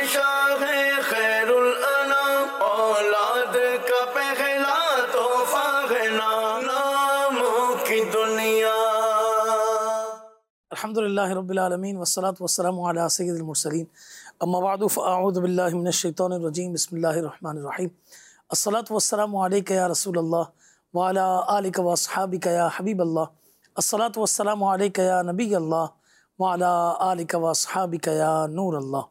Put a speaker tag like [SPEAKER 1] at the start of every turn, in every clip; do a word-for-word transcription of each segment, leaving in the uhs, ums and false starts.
[SPEAKER 1] شاہ خیر الانام اولاد کا پہلا تحفہ ہے ناموں کی دنیا.
[SPEAKER 2] الحمدللہ رب العالمین والصلاة والسلام علی سید المرسلین اما بعد فاعوذ باللہ من الشیطان الرجیم بسم اللہ الرحمن الرحیم. الصلاة والسلام علیک یا رسول اللہ وعلی آلک واصحابک یا حبیب اللہ. الصلاة والسلام علیک یا نبی اللہ وعلی آلک واصحابک یا نور اللہ.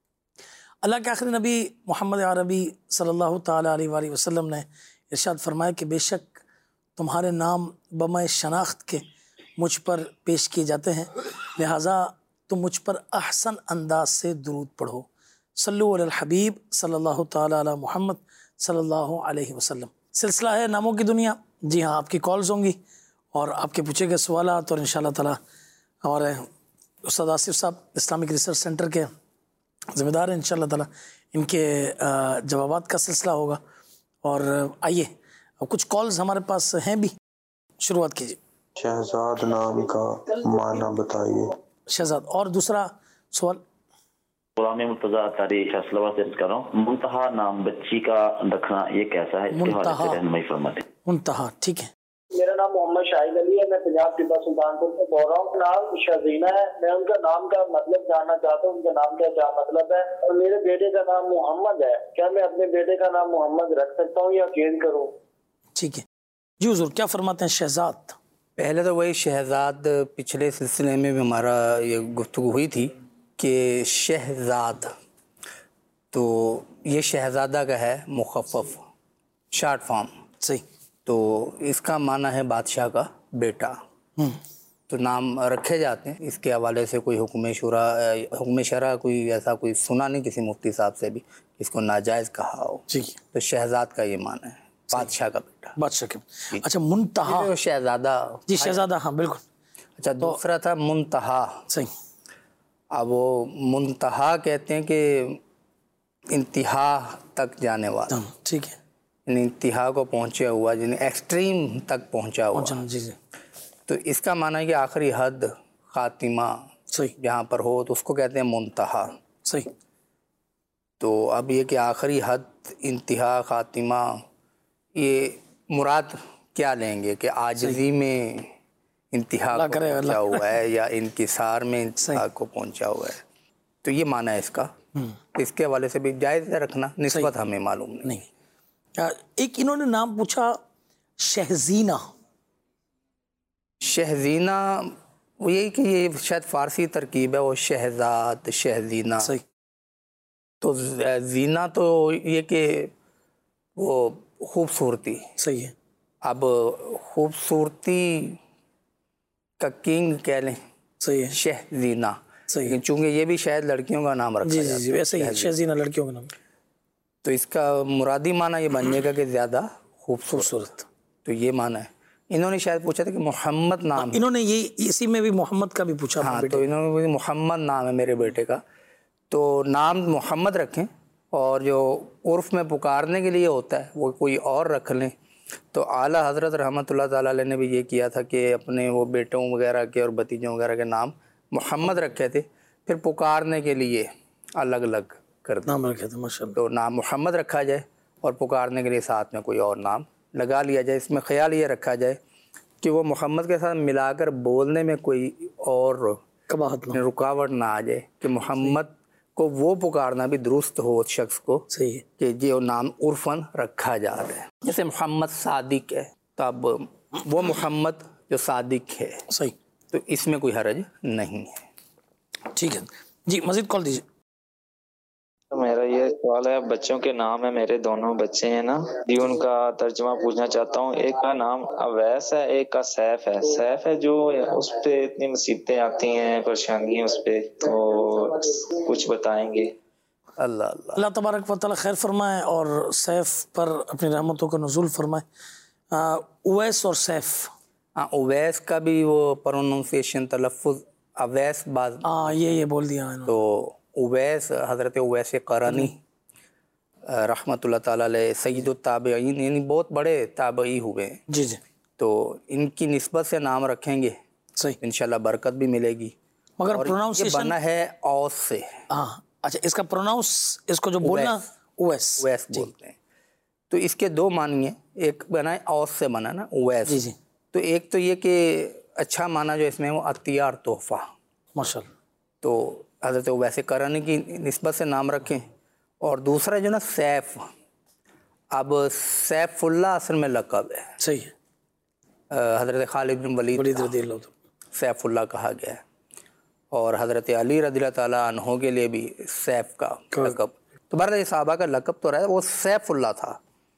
[SPEAKER 2] اللہ کے آخری نبی محمد عربی صلی اللہ تعالیٰ علیہ وآلہ وسلم نے ارشاد فرمایا کہ بے شک تمہارے نام بمۂ شناخت کے مجھ پر پیش کیے جاتے ہیں، لہٰذا تم مجھ پر احسن انداز سے درود پڑھو. صلو علی الحبیب صلی اللہ تعالیٰ علی محمد صلی اللہ علیہ وسلم. سلسلہ ہے ناموں کی دنیا. جی ہاں، آپ کی کالز ہوں گی اور آپ کے پوچھے گئے سوالات، اور انشاءاللہ تعالیٰ ہمارے استاد آصف صاحب اسلامک ریسرچ سینٹر کے ذمہ دار ہیں، انشاءاللہ تعالیٰ ان کے جوابات کا سلسلہ ہوگا. اور آئیے اب کچھ کالز ہمارے پاس ہیں بھی، شروعات کیجیے.
[SPEAKER 3] شہزاد نام کا معنی بتائیے.
[SPEAKER 2] شہزاد. اور دوسرا سوال
[SPEAKER 4] غلام مرتضیٰ تاریخ اسلوہ سے کر رہا ہوں، منتہا نام بچی کا رکھنا یہ کیسا ہے؟
[SPEAKER 2] منتہا
[SPEAKER 4] رہنمائی فرما دیں.
[SPEAKER 2] منتہا ٹھیک ہے.
[SPEAKER 5] میرا نام محمد شاہد علی ہے، میں پنجاب ٹیپا سلطانپور سے بول رہا ہوں. نام شہزینہ ہے. میں ان کا نام کا مطلب جاننا چاہتا ہوں، ان کا نام کا کیا مطلب ہے. اور میرے بیٹے کا نام محمد ہے، کیا میں اپنے بیٹے کا نام محمد رکھ سکتا ہوں یا چینج کروں؟
[SPEAKER 2] ٹھیک ہے جی حضور، کیا فرماتے ہیں شہزاد؟
[SPEAKER 6] پہلے تو وہی شہزاد، پچھلے سلسلے میں بھی ہمارا یہ گفتگو ہوئی تھی کہ شہزاد، تو یہ شہزادہ کا ہے مخفف شارٹ فارم.
[SPEAKER 2] صحیح.
[SPEAKER 6] تو اس کا معنی ہے بادشاہ کا بیٹا. تو نام رکھے جاتے ہیں. اس کے حوالے سے کوئی حکم شورا حکم شرع کوئی ایسا کوئی سنا نہیں کسی مفتی صاحب سے بھی اس کو ناجائز کہا ہو.
[SPEAKER 2] جی.
[SPEAKER 6] تو شہزاد کا یہ معنی ہے بادشاہ کا بیٹا.
[SPEAKER 2] بادشاہ کا. اچھا منتہا.
[SPEAKER 6] شہزادہ.
[SPEAKER 2] جی شہزادہ، ہاں بالکل.
[SPEAKER 6] اچھا دوسرا تھا منتہا.
[SPEAKER 2] صحیح.
[SPEAKER 6] اب وہ منتہا کہتے ہیں کہ انتہا تک جانے والا.
[SPEAKER 2] ٹھیک ہے.
[SPEAKER 6] یعنی انتہا کو پہنچا ہوا، یعنی ایکسٹریم تک پہنچا ہوا.
[SPEAKER 2] جی جی.
[SPEAKER 6] تو اس کا معنی ہے کہ آخری حد، خاتمہ
[SPEAKER 2] صحیح
[SPEAKER 6] جہاں پر ہو تو اس کو کہتے ہیں منتہا.
[SPEAKER 2] صحیح.
[SPEAKER 6] تو اب یہ کہ آخری حد، انتہا، خاتمہ، یہ مراد کیا لیں گے کہ عاجزی میں انتہا کو پہنچا ہوا ہے یا انکسار میں انتہا کو پہنچا ہوا ہے. تو یہ معنی ہے اس کا. اس کے حوالے سے بھی جائز ہے رکھنا، نسبت ہمیں معلوم نہیں.
[SPEAKER 2] ایک انہوں نے نام پوچھا شہزینہ.
[SPEAKER 6] شہزینہ وہ یہی کہ یہ شاید فارسی ترکیب ہے، وہ شہزاد، شہزینہ.
[SPEAKER 2] صحیح.
[SPEAKER 6] تو زینہ تو یہ کہ وہ خوبصورتی.
[SPEAKER 2] صحیح ہے.
[SPEAKER 6] اب خوبصورتی کا کنگ کہہ لیں.
[SPEAKER 2] صحیح ہے.
[SPEAKER 6] شہزینہ.
[SPEAKER 2] صحیح.
[SPEAKER 6] لیکن چونکہ یہ بھی شاید لڑکیوں کا نام رکھا
[SPEAKER 2] جی
[SPEAKER 6] جاتا ہے.
[SPEAKER 2] جی جی ویسے ہی شہزینہ لڑکیوں کا نام.
[SPEAKER 6] تو اس کا مرادی معنی یہ بن جائے گا کہ زیادہ خوبصورت. تو یہ معنی ہے. انہوں نے شاید پوچھا تھا کہ محمد نام.
[SPEAKER 2] انہوں نے یہ اسی میں بھی محمد کا بھی پوچھا.
[SPEAKER 6] ہاں تو انہوں نے محمد نام ہے میرے بیٹے کا، تو نام محمد رکھیں، اور جو عرف میں پکارنے کے لیے ہوتا ہے وہ کوئی اور رکھ لیں. تو اعلیٰ حضرت رحمۃ اللہ تعالیٰ علیہ نے بھی یہ کیا تھا کہ اپنے وہ بیٹوں وغیرہ کے اور بھتیجوں وغیرہ کے نام محمد رکھے تھے، پھر پکارنے کے لیے الگ الگ کر دیں.
[SPEAKER 2] نام رکھے تھے ماشاء اللہ.
[SPEAKER 6] تو نام محمد رکھا جائے اور پکارنے کے لیے ساتھ میں کوئی اور نام لگا لیا جائے. اس میں خیال یہ رکھا جائے کہ وہ محمد کے ساتھ ملا کر بولنے میں کوئی اور رکاوٹ نہ آ جائے، کہ محمد کو وہ پکارنا بھی درست ہو اس شخص کو.
[SPEAKER 2] صحیح ہے.
[SPEAKER 6] کہ جو نام عرفاً رکھا جا رہا ہے. جیسے محمد صادق ہے، تو اب وہ محمد جو صادق ہے.
[SPEAKER 2] صحیح.
[SPEAKER 6] تو اس میں کوئی حرج نہیں ہے.
[SPEAKER 2] ٹھیک ہے جی. مزید کال دیجیے.
[SPEAKER 7] میرا یہ سوال ہے، بچوں کے نام ہے، میرے دونوں بچے ہیں نا جی، ان کا ترجمہ پوچھنا چاہتا ہوں. ایک کا نام اویس ہے، ایک کا سیف ہے. سیف ہے جو اس پہ اتنی مصیبتیں آتی ہیں، پریشانیاں اس پہ، تو کچھ بتائیں گے؟
[SPEAKER 6] اللہ اللہ
[SPEAKER 2] اللہ تبارک و تعالیٰ خیر فرمائے اور سیف پر اپنی رحمتوں کا نزول فرمائے. اویس اور سیف.
[SPEAKER 6] ہاں اویس کا بھی وہ پروننسیشن تلفظ اویس باز
[SPEAKER 2] ہاں یہ یہ بول دیا.
[SPEAKER 6] تو اویس حضرت اویس قرنی رحمۃ اللہ تعالیٰ علیہ سید التابعین، یعنی بہت بڑے تابعی ہوئے ہیں.
[SPEAKER 2] جی جی.
[SPEAKER 6] تو ان کی نسبت سے نام رکھیں گے
[SPEAKER 2] صحیح،
[SPEAKER 6] انشاءاللہ برکت بھی ملے گی.
[SPEAKER 2] مگر
[SPEAKER 6] اور یہ
[SPEAKER 2] پروناؤنسیشن
[SPEAKER 6] بنا ہے اوس سے.
[SPEAKER 2] ہاں اچھا اس کا پروناؤنس اس کو جو بولنا اویس
[SPEAKER 6] اویس بولتے ہیں. تو اس کے دو معنی ہیں, ایک بنا ہے اوس سے بنا نا اویس.
[SPEAKER 2] جی جی.
[SPEAKER 6] تو ایک تو یہ کہ اچھا معنی جو اس میں وہ عطیہ تحفہ.
[SPEAKER 2] ماشاء اللہ.
[SPEAKER 6] تو حضرت اویس کرنی کی نسبت سے نام رکھیں. اور دوسرا جو نا سیف, اب سیف اللہ اصل میں لقب ہے.
[SPEAKER 2] صحیح ہے.
[SPEAKER 6] حضرت خالد بن ولید
[SPEAKER 2] ولید رضی اللہ عنہ
[SPEAKER 6] سیف اللہ کہا گیا ہے, اور حضرت علی رضی اللہ تعالیٰ عنہ کے لیے بھی سیف کا لقب. تو بہرحال یہ صحابہ کا لقب تو رہا, وہ سیف اللہ تھا,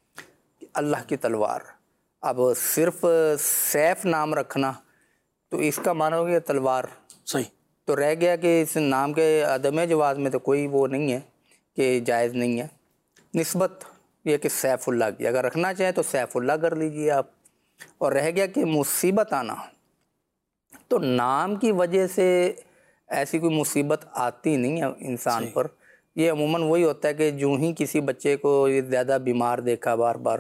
[SPEAKER 6] اللہ کی تلوار. اب صرف سیف نام رکھنا تو اس کا معنی ہو گیا تلوار.
[SPEAKER 2] صحیح.
[SPEAKER 6] تو رہ گیا کہ اس نام کے عدم جواز میں تو کوئی وہ نہیں ہے کہ جائز نہیں ہے. نسبت یہ کہ سیف اللہ کی اگر رکھنا چاہیں تو سیف اللہ کر لیجئے آپ. اور رہ گیا کہ مصیبت آنا, تو نام کی وجہ سے ایسی کوئی مصیبت آتی نہیں ہے انسان پر. یہ عموماً وہی ہوتا ہے کہ جو ہی کسی بچے کو زیادہ بیمار دیکھا بار بار,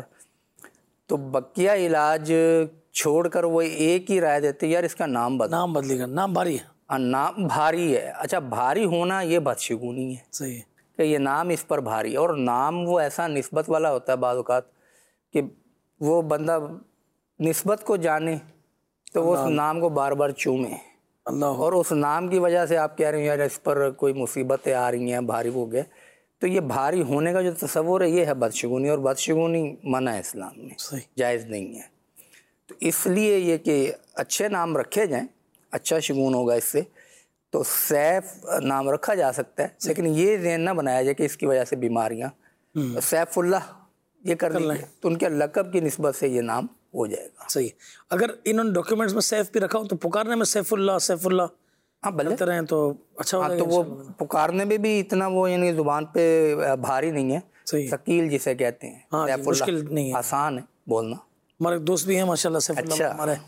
[SPEAKER 6] تو بقیہ علاج چھوڑ کر وہ ایک ہی رائے دیتے یار اس کا نام بدل.
[SPEAKER 2] نام بدلے گا, نام بھاری ہے.
[SPEAKER 6] نام بھاری ہے. اچھا بھاری ہونا یہ بدشگونی ہے.
[SPEAKER 2] صحیح ہے
[SPEAKER 6] کہ یہ نام اس پر بھاری ہے. اور نام وہ ایسا نسبت والا ہوتا ہے بعض اوقات کہ وہ بندہ نسبت کو جانے تو وہ اس نام کو بار بار چومے,
[SPEAKER 2] اللہ,
[SPEAKER 6] اور اس نام کی وجہ سے آپ کہہ رہے ہیں یار اس پر کوئی مصیبتیں آ رہی ہیں, بھاری ہو گئے. تو یہ بھاری ہونے کا جو تصور ہے یہ ہے بدشگونی, اور بدشگونی منع ہے اسلام میں, جائز نہیں ہے. تو اس لیے یہ کہ اچھے نام رکھے جائیں, اچھا شگون ہوگا اس سے. تو سیف نام رکھا جا سکتا ہے, لیکن یہ ذہن نہ بنایا جائے کہ اس کی وجہ سے بیماریاں. سیف اللہ یہ کر لیں تو ان کے لقب کی نسبت سے یہ نام ہو جائے گا.
[SPEAKER 2] صحیح. اگر انہوں نے ڈاکیومنٹس میں سیف بھی رکھا ہو تو پکارنے میں سیف اللہ سیف اللہ
[SPEAKER 6] ہاں بلے
[SPEAKER 2] رہیں تو اچھا ہوگا.
[SPEAKER 6] تو وہ پکارنے میں بھی اتنا وہ یعنی زبان پہ بھاری نہیں ہے, ثقیل جسے کہتے ہیں. سیف اللہ آسان ہے بولنا.
[SPEAKER 2] ہمارے دوست بھی ہیں ماشاءاللہ سیف اللہ,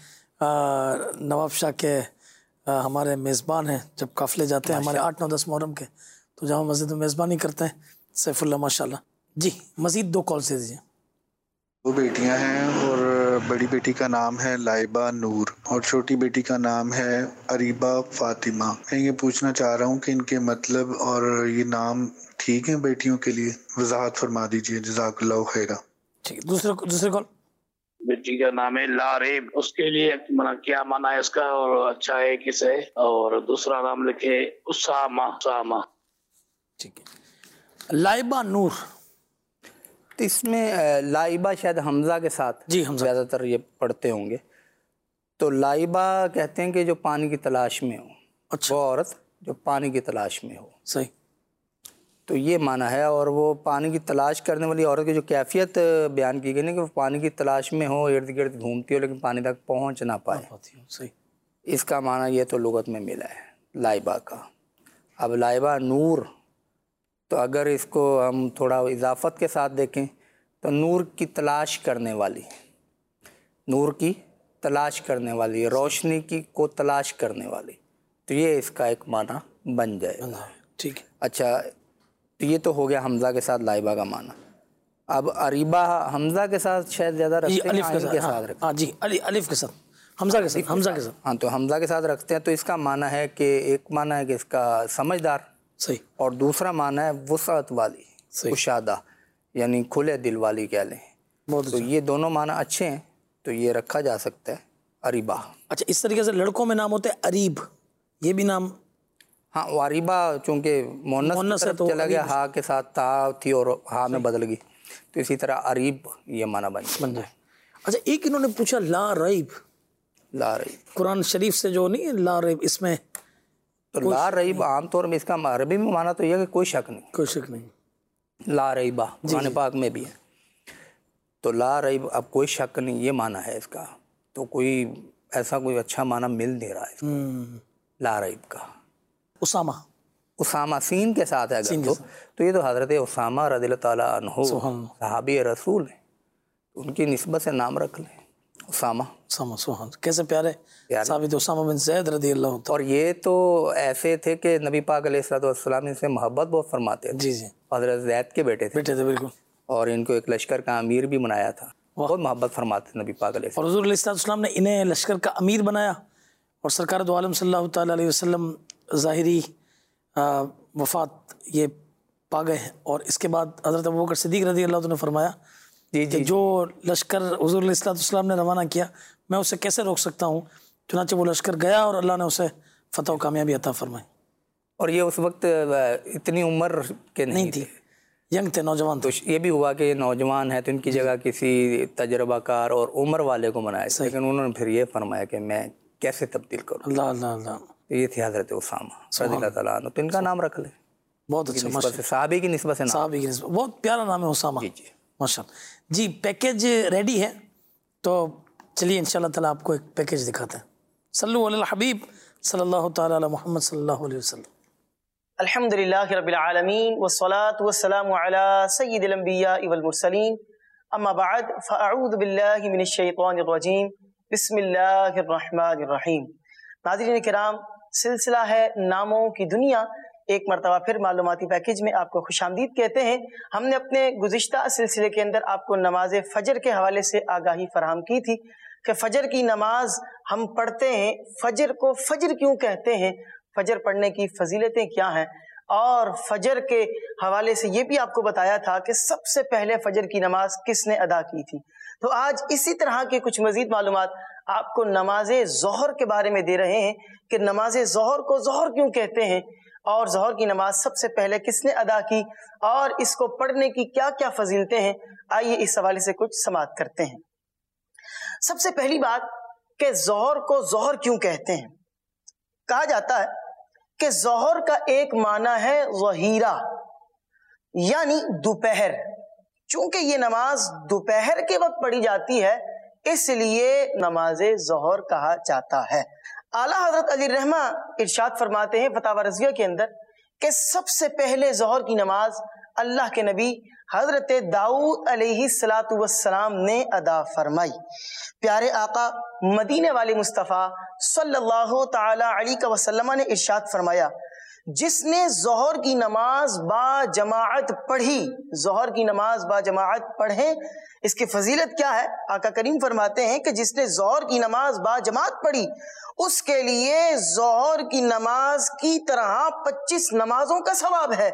[SPEAKER 2] ہمارے نواب شاہ کے ہمارے میزبان ہیں. جب قافلے جاتے ہیں ہمارے آٹھ نو دس محرم کے تو جامع مسجد میں میزبانی کرتے ہیں سیف اللہ ماشاءاللہ. جی مزید دو کال سے دیجیے.
[SPEAKER 3] دو بیٹیاں ہیں اور بڑی بیٹی کا نام ہے لائبہ نور اور چھوٹی بیٹی کا نام ہے اریبہ فاطمہ. میں یہ پوچھنا چاہ رہا ہوں کہ ان کے مطلب اور یہ نام ٹھیک ہیں بیٹیوں کے لیے, وضاحت فرما دیجیے جزاک اللہ خیرہ.
[SPEAKER 2] ٹھیک. دوسرے دوسرے کال.
[SPEAKER 5] بیٹی کا نام ہے لاریب, اس کے لیے کیا معنی ہے اس کا اور اچھا ہے کسے؟ اور دوسرا نام لکھے اسامہ. اسامہ
[SPEAKER 2] ٹھیک ہے. لائبہ نور,
[SPEAKER 6] تو اس میں لائبہ شاید حمزہ کے ساتھ
[SPEAKER 2] جی حمزہ
[SPEAKER 6] زیادہ تر یہ پڑھتے ہوں گے. تو لائبہ کہتے ہیں کہ جو پانی کی تلاش میں ہو. اچھا. وہ عورت جو پانی کی تلاش میں ہو.
[SPEAKER 2] صحیح.
[SPEAKER 6] تو یہ معنی ہے. اور وہ پانی کی تلاش کرنے والی عورت کی جو کیفیت بیان کی گئی نا کہ وہ پانی کی تلاش میں ہو, ارد گرد گھومتی ہو لیکن پانی تک پہنچ نہ پائے.
[SPEAKER 2] صحیح.
[SPEAKER 6] اس کا معنی یہ تو لغت میں ملا ہے لائبہ کا. اب لائبہ نور, تو اگر اس کو ہم تھوڑا اضافت کے ساتھ دیکھیں تو نور کی تلاش کرنے والی, نور کی تلاش کرنے والی, روشنی کی کو تلاش کرنے والی. تو یہ اس کا ایک معنی بن جائے گا.
[SPEAKER 2] ٹھیک ہے.
[SPEAKER 6] اچھا تو یہ تو ہو گیا حمزہ کے ساتھ لائبہ کا معنی. اب اریبہ حمزہ کے ساتھ شاید زیادہ رکھتے ہیں, الف کے ساتھ رکھتے
[SPEAKER 2] ہیں. جی الف کے ساتھ, حمزہ کے ساتھ, حمزہ کے ساتھ.
[SPEAKER 6] ہاں تو حمزہ کے ساتھ رکھتے ہیں. تو اس کا معنی ہے کہ ایک معنی ہے کہ اس کا سمجھدار.
[SPEAKER 2] صحیح.
[SPEAKER 6] اور دوسرا معنی ہے وسعت والی, کشادہ, یعنی کھلے دل والی کہہ لیں. تو یہ دونوں معنی اچھے ہیں, تو یہ رکھا جا سکتا ہے اریبہ.
[SPEAKER 2] اچھا اس طریقے سے لڑکوں میں نام ہوتے ہیں اریب, یہ بھی نام.
[SPEAKER 6] ہاں وہ اریبہ چونکہ مونس سے چلا گیا, ہا کے ساتھ تا تھی اور ہا میں بدل گئی, تو اسی طرح اریب یہ معنی بن جائے.
[SPEAKER 2] اچھا ایک انہوں نے پوچھا لا ریب,
[SPEAKER 6] لا ریب
[SPEAKER 2] قرآن شریف سے جو نہیں ہے لا ریب, اس میں
[SPEAKER 6] تو لا ریب عام طور میں اس کا عربی میں معنی تو یہ کہ کوئی شک نہیں.
[SPEAKER 2] کوئی شک نہیں.
[SPEAKER 6] لا ریبہ قرآن پاک میں بھی ہے. تو لا ریب اب کوئی شک نہیں یہ معنی ہے اس کا. تو کوئی ایسا کوئی اچھا معنی مل نہیں رہا ہے لا ریب کا.
[SPEAKER 2] اسامہ,
[SPEAKER 6] اسامہ سین کے ساتھ ہے اگر تو, تو یہ تو حضرت اسامہ رضی اللہ تعالیٰ عنہ صحابی رسول ہیں, ان کی نسبت سے نام رکھ لیں اسامہ.
[SPEAKER 2] اسامہ سبحان, کیسے پیارے صحابی تھے اسامہ بن زید رضی اللہ عنہ.
[SPEAKER 6] اور یہ تو ایسے تھے کہ نبی پاک علیہ الصلوۃ والسلام ان سے محبت بہت فرماتے تھے.
[SPEAKER 2] جی جی.
[SPEAKER 6] حضرت زید کے بیٹے تھے.
[SPEAKER 2] بیٹے تھے بالکل.
[SPEAKER 6] اور ان کو ایک لشکر کا امیر بھی بنایا تھا. بہت محبت فرماتے تھے نبی پاک علیہ السلام.
[SPEAKER 2] اور حضور علیہ الصلوۃ والسلام نے انہیں لشکر کا امیر بنایا, اور سرکار دو عالم صلی اللہ تعالیٰ علیہ وسلم ظاہری वफ़ात ये पा गए हैं, और इसके बाद हज़रत अबू बकर सिद्दीक़ रज़ी अल्लाह तआला ने फरमाया
[SPEAKER 6] जी
[SPEAKER 2] कि
[SPEAKER 6] जी
[SPEAKER 2] जो लश्कर हुज़ूर अलैहिस्सलाम ने रवाना किया मैं उसे कैसे रोक सकता हूँ। चुनांचे वो लश्कर गया और अल्लाह ने उसे फ़तह व कामयाबी अता फरमाई।
[SPEAKER 6] और ये उस वक्त इतनी उम्र के नहीं,
[SPEAKER 2] नहीं थी, यंग थे, नौजवान
[SPEAKER 6] तो
[SPEAKER 2] थे।
[SPEAKER 6] ये भी हुआ कि ये नौजवान है तो इनकी जगह किसी तजर्बाकार और उम्र वाले को बनाया, लेकिन उन्होंने फिर ये फरमाया कि मैं कैसे तब्दील करूँ।
[SPEAKER 2] अल्लाह अल्लाह अल्लाह,
[SPEAKER 6] तो ये थे हज़रत उसामा रज़ियल्लाहु ताला अन्हु, तो इनका नाम रख ले,
[SPEAKER 2] बहुत अच्छा,
[SPEAKER 6] निस्बत से सहाबी की निस्बत से नाम।
[SPEAKER 2] साहबी की निस्बत, बहुत प्यारा नाम है उसामा।
[SPEAKER 6] जी जी
[SPEAKER 2] माशाअल्लाह जी। पैकेज रेडी है, तो चलिए इंशाअल्लाह ताला आपको एक पैकेज दिखाते हैं। सल्लु अलल हबीब सल्लल्लाहु ताला अला मुहम्मद सल्लल्लाहु अलैहि वसल्लम।
[SPEAKER 8] अल्हम्दुलिल्लाहि रब्बिल आलमीन वस्सलातु वस्सलामु अला सय्यिदिल अंबिया वल मुरसलीन, अम्मा बाद फ़अऊज़ु बिल्लाहि मिनश शैतानिर रजीम, बिस्मिल्लाहिर रहमानिर रहीम। नाज़रीन किराम, सिलसिला है नामों की दुनिया, एक मरतबा फिर मालूमाती पैकेज में आपको खुशामदीद कहते हैं। हमने अपने गुज़िश्ता सिलसिले के अंदर आपको नमाज फ़जर के हवाले से आगाही फराहम की थी कि फ़जर की नमाज हम पढ़ते हैं, फ़जर को फ़जर क्यों कहते हैं, फ़जर पढ़ने की फजीलतें क्या हैं, और फ़जर के हवाले से ये भी आपको बताया था कि सबसे पहले फ़जर की नमाज किसने अदा की थी। तो आज इसी तरह के कुछ मज़ीद मालूमात आपको नमाज ज़ोहर के बारे में दे रहे हैं कि नमाज ज़ोहर को ज़ोहर क्यों कहते हैं, और ज़ोहर की नमाज सबसे पहले किसने अदा की, और इसको पढ़ने की क्या क्या फजीलतें हैं। आइए इस हवाले से कुछ समाअत करते हैं। सबसे पहली बात कि ज़ोहर को ज़ोहर क्यों कहते हैं। कहा जाता है कि ज़ोहर का एक माना है ज़हीरा, यानी दोपहर। चूंकि ये नमाज दोपहर के वक्त पढ़ी जाती है, इसलिए नमाज ज़ोहर कहा जाता है। आला हज़रत अली रहमा इरशाद फरमाते हैं फतावा रज़िया के अंदर कि सबसे पहले ज़ोहर की नमाज अल्लाह के नबी हज़रत दाऊद अलैहिस्सलातु वस्सलाम ने अदा फरमाई। प्यारे आका मदीने वाले मुस्तफ़ा सल्लल्लाहु ताला अलैहि वसल्लम ने इरशाद फरमाया, जिसने ज़ोहर की नमाज बा जमाअत पढ़ी, ज़ोहर की नमाज बा जमाअत पढ़े, इसकी फजीलत क्या है। आका करीम फरमाते हैं कि जिसने ज़ोहर की नमाज बा जमाअत पढ़ी, उसके लिए ज़ोहर की नमाज की तरह पच्चीस नमाजों का सवाब है,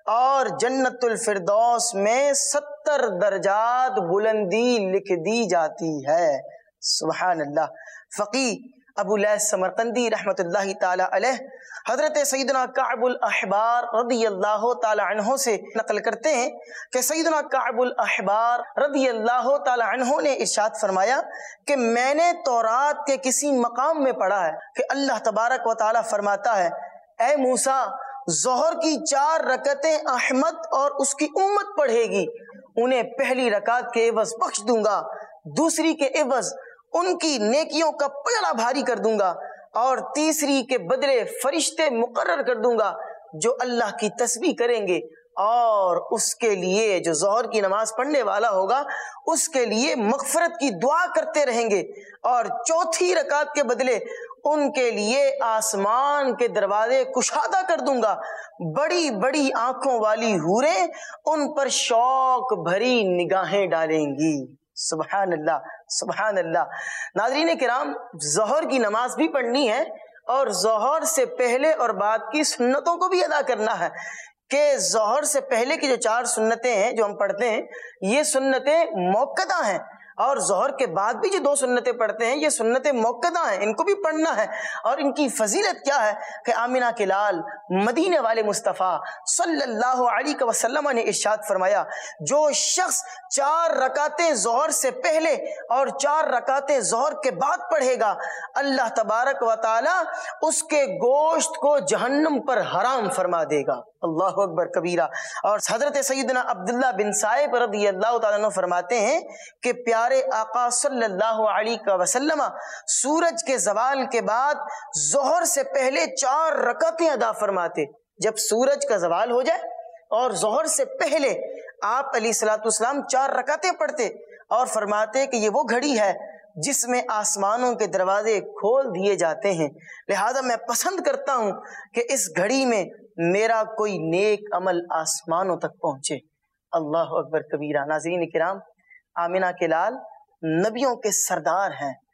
[SPEAKER 8] और जन्नतुल फिरदौस में सत्तर दर्जात बुलंदी लिख दी जाती है। सुभान अल्लाह। फ़क़ी अबू लैस समरकंदी रहमतुल्लाहि ताला अलैह हज़रत सैयदना काबुल अहबार रज़ियल्लाहु ताला अन्हु से नकल करते हैं कि सैयदना काबुल अहबार रज़ियल्लाहु ताला अन्हु ने इरशाद फरमाया कि मैंने तौरात के किसी मकाम में पढ़ा है कि अल्लाह तबारक व ताला फरमाता है, ए मूसा, ज़ोहर की चार रकतें अहमद और उसकी उम्मत पढ़ेगी, उन्हें पहली रकात के एवज बख्श दूंगा, दूसरी के एवज उनकी नेकियों का पलड़ा भारी कर दूंगा, और तीसरी के बदले फरिश्ते मुकर्रर कर दूंगा जो अल्लाह की तस्बीह करेंगे, और उसके लिए जो ज़ोहर की नमाज पढ़ने वाला होगा उसके लिए मग़फ़िरत की दुआ करते रहेंगे, और चौथी रकात के बदले उनके लिए आसमान के दरवाजे कुशादा कर दूंगा, बड़ी बड़ी आंखों वाली हूरें उन पर शौक भरी निगाहें डालेंगी। सुभान अल्लाह, सुभान अल्लाह। नाज़रीन किराम, ज़ोहर की नमाज भी पढ़नी है, और ज़ोहर से पहले और बाद की सुन्नतों को भी अदा करना है। कि ज़ोहर से पहले की जो चार सुन्नतें हैं जो हम पढ़ते हैं, ये सुन्नतें मौक़दा हैं, और ज़ोहर के बाद भी जो दो सुन्नतें पढ़ते हैं ये सुन्नतें मौक़दा हैं, इनको भी पढ़ना है। और इनकी फजीलत क्या है कि आमिना के लाल मदीने वाले मुस्तफ़ा सल्लल्लाहु अलैहि वसल्लम ने इरशाद फरमाया, जो शख्स चार रकातें ज़ोहर से पहले और चार रकातें ज़ोहर के बाद पढ़ेगा, अल्लाह तबारक व ताला उसके गोश्त को जहन्नम पर हराम फरमा देगा। अल्लाहु अकबर कबीरा। और हज़रत सैयदना अब्दुल्लाह बिन साइब रज़ियल्लाहु ताला अन्हु फरमाते हैं कि प्यारे आका सल्लल्लाहु अलैहि वसल्लम सूरज के ज़वाल के बाद ज़ोहर से पहले चार रकातें अदा फरमाते। जब सूरज का ज़वाल हो जाए और ज़ोहर से पहले आप अलैहिस्सलातु वस्सलाम चार रकातें पढ़ते, और फरमाते कि ये वो घड़ी है जिसमें आसमानों के दरवाजे खोल दिए जाते हैं, लिहाजा मैं पसंद करता हूँ कि इस घड़ी में मेरा कोई नेक अमल आसमानों तक पहुँचे। अल्लाह अकबर कबीरा। नाज़रीन किराम, आमिना के लाल नबियों के सरदार हैं,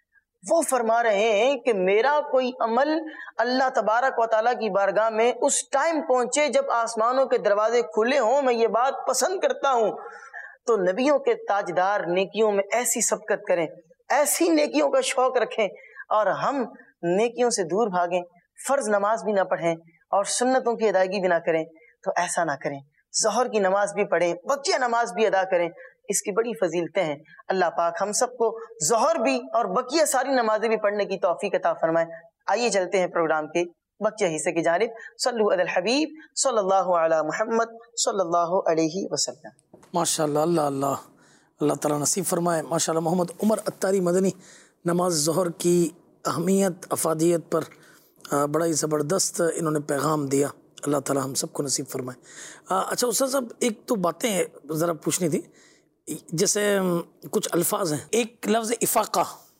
[SPEAKER 8] وہ فرما رہے ہیں کہ میرا کوئی عمل اللہ تبارک و تعالیٰ کی بارگاہ میں اس ٹائم پہنچے جب آسمانوں کے دروازے کھلے ہوں، میں یہ بات پسند کرتا ہوں۔ تو نبیوں کے تاجدار نیکیوں میں ایسی سبقت کریں، ایسی نیکیوں کا شوق رکھیں، اور ہم نیکیوں سے دور بھاگیں، فرض نماز بھی نہ پڑھیں اور سنتوں کی ادائیگی بھی نہ کریں۔ تو ایسا نہ کریں، ظہر کی نماز بھی پڑھیں، بقیہ نماز بھی ادا کریں، اس کی بڑی فضیلتیں ہیں۔ اللہ پاک ہم سب کو ظہر بھی اور بقیہ ساری نمازیں بھی پڑھنے کی توفیق عطا فرمائے۔ آئیے چلتے ہیں پروگرام کے بقیہ حصے کی جانب۔ صلو علی الحبیب صلی اللہ علی محمد صلی اللہ علیہ وسلم۔
[SPEAKER 2] ماشاء اللہ، اللہ اللہ اللہ تعالیٰ نصیب فرمائے۔ ماشاء اللہ محمد عمر اتاری مدنی نماز ظہر کی اہمیت افادیت پر بڑا ہی زبردست انہوں نے پیغام دیا، اللہ تعالیٰ ہم سب کو نصیب فرمائے۔ اچھا استاد صاحب، ایک تو باتیں ذرا پوچھنی تھی، جیسے کچھ الفاظ ہیں، ایک لفظ افاقہ،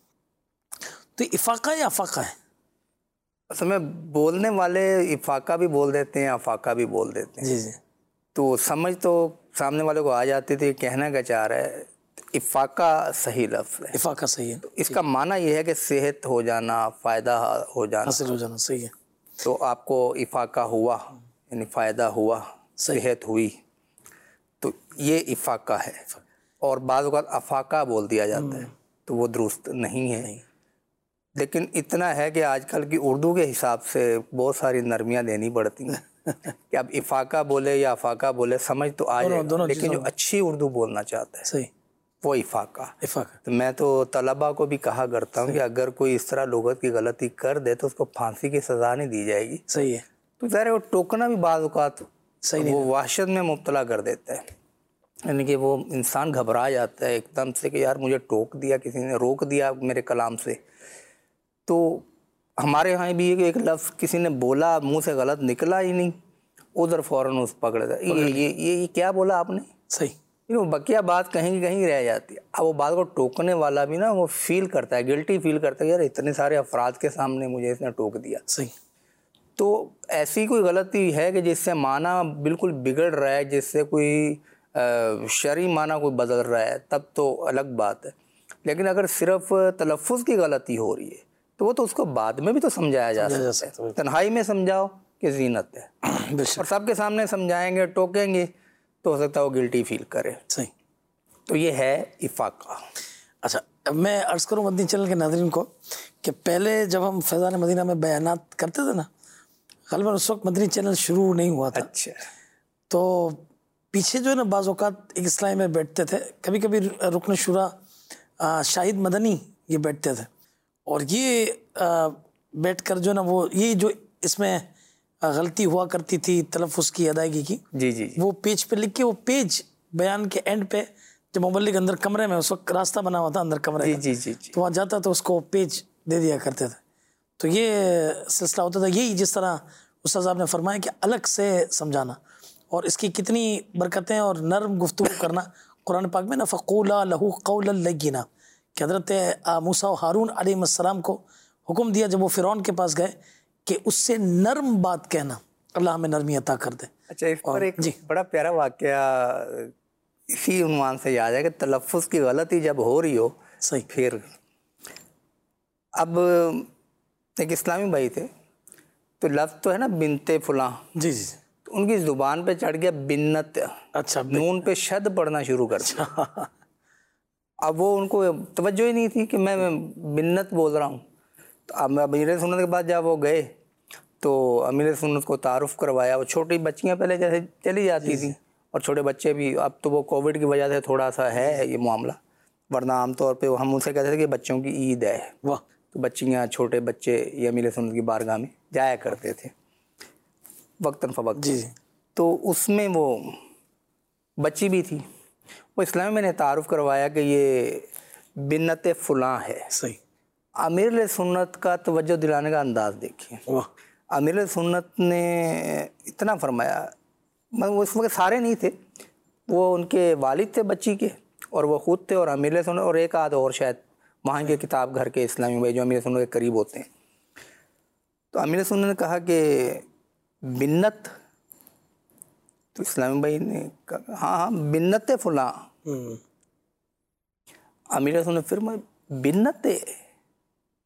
[SPEAKER 2] تو افاقہ یا افاقہ ہے؟
[SPEAKER 6] اصل میں بولنے والے افاقہ بھی بول دیتے ہیں، افاقہ بھی بول دیتے ہیں،
[SPEAKER 2] جی جی،
[SPEAKER 6] تو سمجھ تو سامنے والے کو آ جاتی تھی، کہنا کیا چاہ رہا ہے۔ افاقہ صحیح لفظ ہے،
[SPEAKER 2] افاقہ صحیح ہے،
[SPEAKER 6] اس کا معنی یہ ہے کہ صحت ہو جانا، فائدہ ہو جانا،
[SPEAKER 2] حاصل ہو جانا، صحیح ہے۔
[SPEAKER 6] تو آپ کو افاقہ ہوا یعنی فائدہ ہوا، صحت ہوئی، تو یہ افاقہ ہے۔ اور بعض اوقات افاقہ بول دیا جاتا ہے تو وہ درست نہیں ہے، لیکن اتنا ہے کہ آج کل کی اردو کے حساب سے بہت ساری نرمیاں دینی پڑتی ہیں کہ اب افاقہ بولے یا افاقہ بولے سمجھ تو آ جائے، لیکن جو اچھی اردو بولنا چاہتا ہے
[SPEAKER 2] صحیح
[SPEAKER 6] وہ افاقہ
[SPEAKER 2] افاقہ۔
[SPEAKER 6] تو میں تو طلباء کو بھی کہا کرتا ہوں کہ اگر کوئی اس طرح لغت کی غلطی کر دے تو اس کو پھانسی کی سزا نہیں دی جائے گی،
[SPEAKER 2] صحیح ہے،
[SPEAKER 6] تو ظاہر ہے وہ ٹوکنا بھی بعض اوقات
[SPEAKER 2] صحیح
[SPEAKER 6] وہ وحشت میں مبتلا کر دیتا ہے، یعنی کہ وہ انسان گھبرا جاتا ہے ایک دم سے کہ یار مجھے ٹوک دیا کسی نے، روک دیا میرے کلام سے۔ تو ہمارے یہاں بھی ہے کہ ایک لفظ کسی نے بولا، منہ سے غلط نکلا ہی نہیں، ادھر فوراً اس پکڑ دیا، یہ یہ یہ کیا بولا آپ نے،
[SPEAKER 2] صحیح،
[SPEAKER 6] وہ بقیہ بات کہیں کی کہیں رہ جاتی ہے۔ اب وہ بات کو ٹوکنے والا بھی نا وہ فیل کرتا ہے، گلٹی فیل کرتا ہے، یار اتنے سارے افراد کے سامنے مجھے اس نے ٹوک دیا۔
[SPEAKER 2] صحیح،
[SPEAKER 6] تو ایسی کوئی غلطی ہے کہ جس سے معنی بالکل بگڑ رہا ہے، جس سے کوئی شرعی معنی کوئی بدل رہا ہے، تب تو الگ بات ہے، لیکن اگر صرف تلفظ کی غلطی ہو رہی ہے تو وہ تو اس کو بعد میں بھی تو سمجھایا جا سکتا ہے، تنہائی میں سمجھاؤ کہ زینت ہے، اور سب کے سامنے سمجھائیں گے، ٹوکیں گے تو ہو سکتا ہے وہ گلٹی فیل کرے۔
[SPEAKER 2] صحیح،
[SPEAKER 6] تو یہ ہے افاقہ۔
[SPEAKER 2] اچھا میں عرض کروں مدنی چینل کے ناظرین کو کہ پہلے جب ہم فیضان مدینہ میں بیانات کرتے تھے نا، غالباً اس وقت مدنی چینل شروع نہیں ہوا تھا،
[SPEAKER 6] اچھا،
[SPEAKER 2] تو پیچھے جو ہے نا بعض اوقات ایک اسلامی میں بیٹھتے تھے، کبھی کبھی رکن شورا شاہد مدنی یہ بیٹھتے تھے، اور یہ بیٹھ کر جو ہے نا وہ یہ جو اس میں غلطی ہوا کرتی تھی تلفظ کی ادائیگی کی،
[SPEAKER 6] جی جی
[SPEAKER 2] وہ پیج پہ لکھ کے، وہ پیج بیان کے اینڈ پہ جب مبلغ اندر کمرے میں، اس وقت راستہ بنا ہوا تھا اندر کمرے کا،
[SPEAKER 6] جی جی جی
[SPEAKER 2] تو وہاں جاتا تو اس کو پیج دے دیا کرتے تھے، تو یہ سلسلہ ہوتا تھا۔ یہی جس طرح استاد صاحب نے فرمایا کہ الگ سے سمجھانا، اور اس کی کتنی برکتیں، اور نرم گفتگو کرنا قرآن پاک میں نا فقولا لہو قولا لینا، کہ حضرت موسیٰ و ہارون علیہ السلام کو حکم دیا جب وہ فرعون کے پاس گئے کہ اس سے نرم بات کہنا، اللہ ہمیں نرمی عطا کر دے۔
[SPEAKER 6] اچھا، اس پر ایک بڑا پیارا واقعہ اسی عنوان سے یاد ہے کہ تلفظ کی غلطی جب ہو رہی ہو،
[SPEAKER 2] صحیح،
[SPEAKER 6] پھر اب ایک اسلامی بھائی تھے، تو لفظ تو ہے نا بنت فلاں،
[SPEAKER 2] جی جی،
[SPEAKER 6] تو ان کی زبان پہ چڑھ گیا بنت،
[SPEAKER 2] اچھا،
[SPEAKER 6] نون پہ شد پڑھنا شروع کر دیا۔ اب وہ ان کو توجہ ہی نہیں تھی کہ میں بنت بول رہا ہوں، تو اب امیر سنت کے بعد جب وہ گئے تو امیر سنت کو تعارف کروایا، وہ چھوٹی بچیاں پہلے جیسے چلی جاتی تھیں، اور چھوٹے بچے بھی، اب تو وہ کووڈ کی وجہ سے تھوڑا سا ہے یہ معاملہ، ورنہ عام طور پہ ہم ان سے کہتے تھے کہ بچوں کی عید ہے،
[SPEAKER 2] واہ،
[SPEAKER 6] تو بچیاں چھوٹے بچے یہ امیر سنت کی بارگاہ میں جایا کرتے تھے وقتاً فوقتاً۔
[SPEAKER 2] جی جی،
[SPEAKER 6] تو اس میں وہ بچی بھی تھی، وہ اسلام میں نے تعارف کروایا کہ یہ بنت فلاں ہے۔
[SPEAKER 2] صحیح،
[SPEAKER 6] امیر سنت کا توجہ دلانے کا انداز دیکھیں،
[SPEAKER 2] واہ،
[SPEAKER 6] امیر سنت نے اتنا فرمایا، وہ اس وقت سارے نہیں تھے، وہ ان کے والد تھے بچی کے، اور وہ خود تھے، اور امیر سنت اور ایک آدھ اور شاید وہاں کے کتاب گھر کے اسلامی بھائی جو امیر سنت کے قریب ہوتے ہیں۔ تو امیر سنت نے کہا کہ بنت، تو اسلامی بھائی نے کہا ہاں ہاں بنت فلاں، امیر سنت فرمایا بنت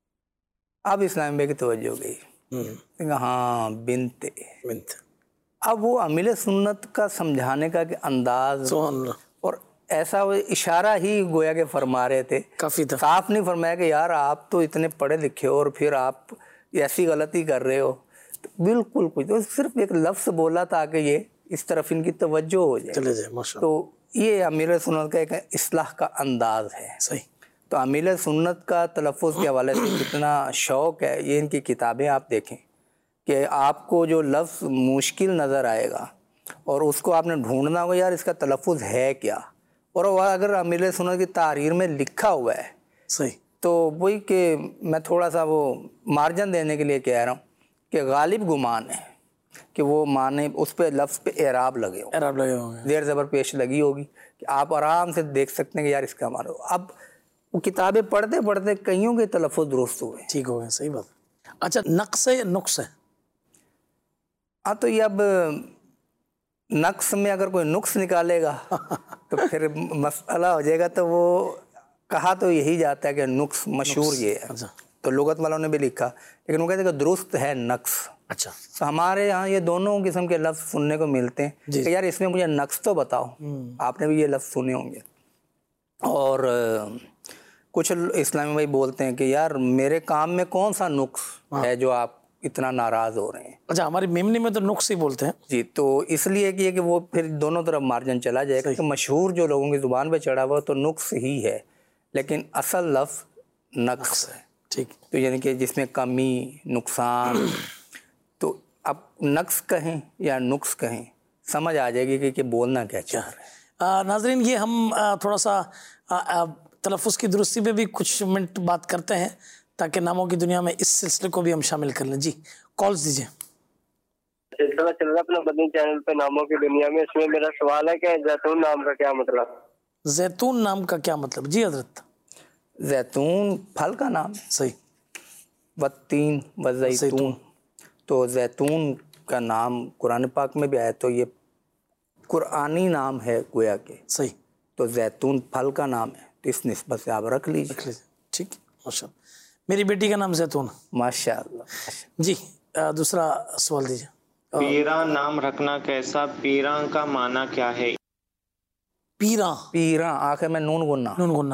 [SPEAKER 6] اب اسلام بھائی کی توجہ ہو گئی، ہاں بنت
[SPEAKER 2] بنت۔
[SPEAKER 6] اب وہ امیل سنت کا سمجھانے کا کہ انداز اور ایسا وہ اشارہ ہی گویا کہ فرما رہے تھے،
[SPEAKER 2] کافی تھا،
[SPEAKER 6] صاف نہیں فرمایا کہ یار آپ تو اتنے پڑھے لکھے ہو اور پھر آپ ایسی غلطی کر رہے ہو، بالکل کچھ، تو صرف ایک لفظ بولا تاکہ یہ اس طرف ان کی توجہ ہو جائے
[SPEAKER 2] چلے جائے، ماشاء
[SPEAKER 6] تو یہ امیر سنت کا ایک اصلاح کا انداز ہے۔
[SPEAKER 2] صحیح۔
[SPEAKER 6] تو امیر سنت کا تلفظ کے حوالے سے کتنا شوق ہے، یہ ان کی کتابیں آپ دیکھیں کہ آپ کو جو لفظ مشکل نظر آئے گا اور اس کو آپ نے ڈھونڈنا ہوگا یار اس کا تلفظ ہے کیا، اور وہ اگر امیر سنت کی تحریر میں لکھا ہوا ہے
[SPEAKER 2] صحیح،
[SPEAKER 6] تو وہی کہ میں تھوڑا سا وہ مارجن دینے کے لیے کہہ رہا ہوں کہ غالب گمان ہے کہ وہ معنی اس پہ لفظ پہ اعراب لگے ہوں،
[SPEAKER 2] اعراب لگے ہوں گے،
[SPEAKER 6] زیر زبر پیش لگی ہوگی کہ آپ آرام سے دیکھ سکتے ہیں کہ یار اس کا معنی۔ اب وہ کتابیں پڑھتے پڑھتے کئیوں کے تلفظ درست ہوئے،
[SPEAKER 2] ٹھیک ہو گئے، صحیح بات۔ اچھا نقص ہے یا نقص ہے؟
[SPEAKER 6] ہاں تو یہ اب نقص میں اگر کوئی نقص نکالے گا تو پھر مسئلہ ہو جائے گا، تو وہ کہا تو یہی جاتا ہے کہ نقص مشہور یہ ہے، تو لغت والوں نے بھی لکھا، لیکن وہ کہتے ہیں کہ درست ہے نقص۔
[SPEAKER 2] اچھا،
[SPEAKER 6] تو ہمارے یہاں یہ دونوں قسم کے لفظ سننے کو ملتے ہیں کہ یار اس میں مجھے نقص تو بتاؤ، آپ نے بھی یہ لفظ سنے ہوں گے۔ اور کچھ اسلامی بھائی بولتے ہیں کہ یار میرے کام میں کون سا نقص ہے جو آپ اتنا ناراض ہو رہے ہیں۔
[SPEAKER 2] اچھا، ہماری میمنی میں تو نقص ہی بولتے ہیں
[SPEAKER 6] جی، تو اس لیے کہ کہ وہ پھر دونوں طرف مارجن چلا جائے گا، کہ مشہور جو لوگوں کی زبان پہ چڑھا ہوا تو نقص ہی ہے، لیکن اصل لفظ نقص ہے،
[SPEAKER 2] ٹھیک،
[SPEAKER 6] تو یعنی کہ جس میں کمی، نقصان، تو اب نقص کہیں یا نقص کہیں سمجھ آ جائے گی کہ بولنا کیا چاہ رہے ہیں۔
[SPEAKER 2] ناظرین یہ ہم تھوڑا سا تلفظ کی درستی پہ بھی کچھ منٹ بات کرتے ہیں تاکہ ناموں کی دنیا میں اس سلسلے کو بھی ہم شامل کر لیں۔ جی کالز دیجیے۔
[SPEAKER 5] سلسلہ چل رہا اپنا مدنی چینل پہ ناموں کی دنیا میں، اس میں میرا سوال ہے کہ زیتون نام کا کیا مطلب؟
[SPEAKER 2] زیتون نام کا کیا مطلب؟ جی حضرت۔
[SPEAKER 6] زیتون پھل کا نام ہے،
[SPEAKER 2] صحیح،
[SPEAKER 6] والتین والزیتون، تو زیتون کا نام قرآن پاک میں بھی آیا، تو یہ قرآنی نام ہے گویا کہ،
[SPEAKER 2] صحیح،
[SPEAKER 6] تو زیتون پھل کا نام ہے، تو اس نسبت سے آپ رکھ لیجیے۔
[SPEAKER 2] ٹھیک، ماشاء اللہ۔ میری بیٹی کا نام زیتون۔
[SPEAKER 6] ماشاء اللہ۔
[SPEAKER 2] جی دوسرا سوال دیجیے۔
[SPEAKER 9] پیراں نام رکھنا کیسا؟ پیراں کا معنی کیا ہے؟
[SPEAKER 2] پیراں،
[SPEAKER 6] پیراں آخر میں نون گنا،
[SPEAKER 2] نون گنا،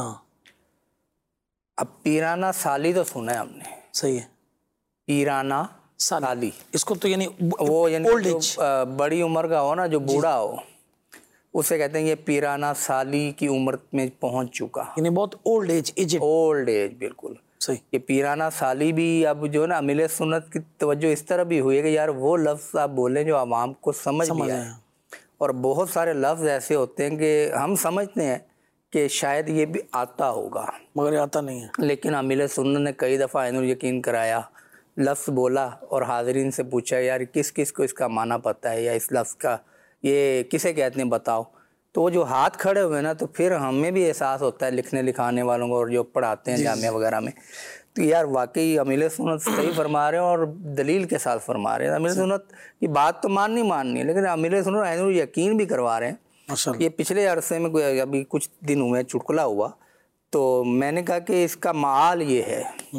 [SPEAKER 6] اب پیرانا سالی تو سنا ہے ہم نے،
[SPEAKER 2] صحیح ہے،
[SPEAKER 6] پیرانا سالی،
[SPEAKER 2] اس کو تو یعنی
[SPEAKER 6] وہ یعنی
[SPEAKER 2] اولڈ ایج،
[SPEAKER 6] بڑی عمر کا ہو نا، جو بوڑھا ہو، اسے کہتے ہیں یہ پیرانا سالی کی عمر میں پہنچ چکا،
[SPEAKER 2] یعنی بہت old age, age
[SPEAKER 6] old age, بالکل
[SPEAKER 2] صحیح۔
[SPEAKER 6] یہ پیرانا سالی بھی اب جو ہے نا امیل سنت کی توجہ اس طرح بھی ہوئی ہے کہ یار وہ لفظ آپ بولیں جو عوام کو سمجھ بھی آئے، اور بہت سارے لفظ ایسے ہوتے ہیں کہ ہم سمجھتے ہیں کہ شاید یہ بھی آتا ہوگا
[SPEAKER 2] مگر یہ آتا نہیں ہے،
[SPEAKER 6] لیکن امیل سنت نے کئی دفعہ عین الیقین کرایا، لفظ بولا اور حاضرین سے پوچھا یار کس کس کو اس کا معنی پتہ ہے، یا اس لفظ کا یہ کسے کہتے ہیں بتاؤ، تو وہ جو ہاتھ کھڑے ہوئے نا، تو پھر ہمیں بھی احساس ہوتا ہے لکھنے لکھانے والوں کو اور جو پڑھاتے ہیں جامعہ وغیرہ میں، تو یار واقعی امیل سنت صحیح فرما رہے ہیں اور دلیل کے ساتھ فرما رہے ہیں۔ امیل سنت کی بات تو ماننی ماننی ہے، لیکن امیل سنت عین الیقین بھی کروا رہے ہیں۔ یہ پچھلے عرصے میں کوئی ابھی کچھ دن ہوئے چٹکلا ہوا، تو میں نے کہا کہ اس کا معال یہ ہے،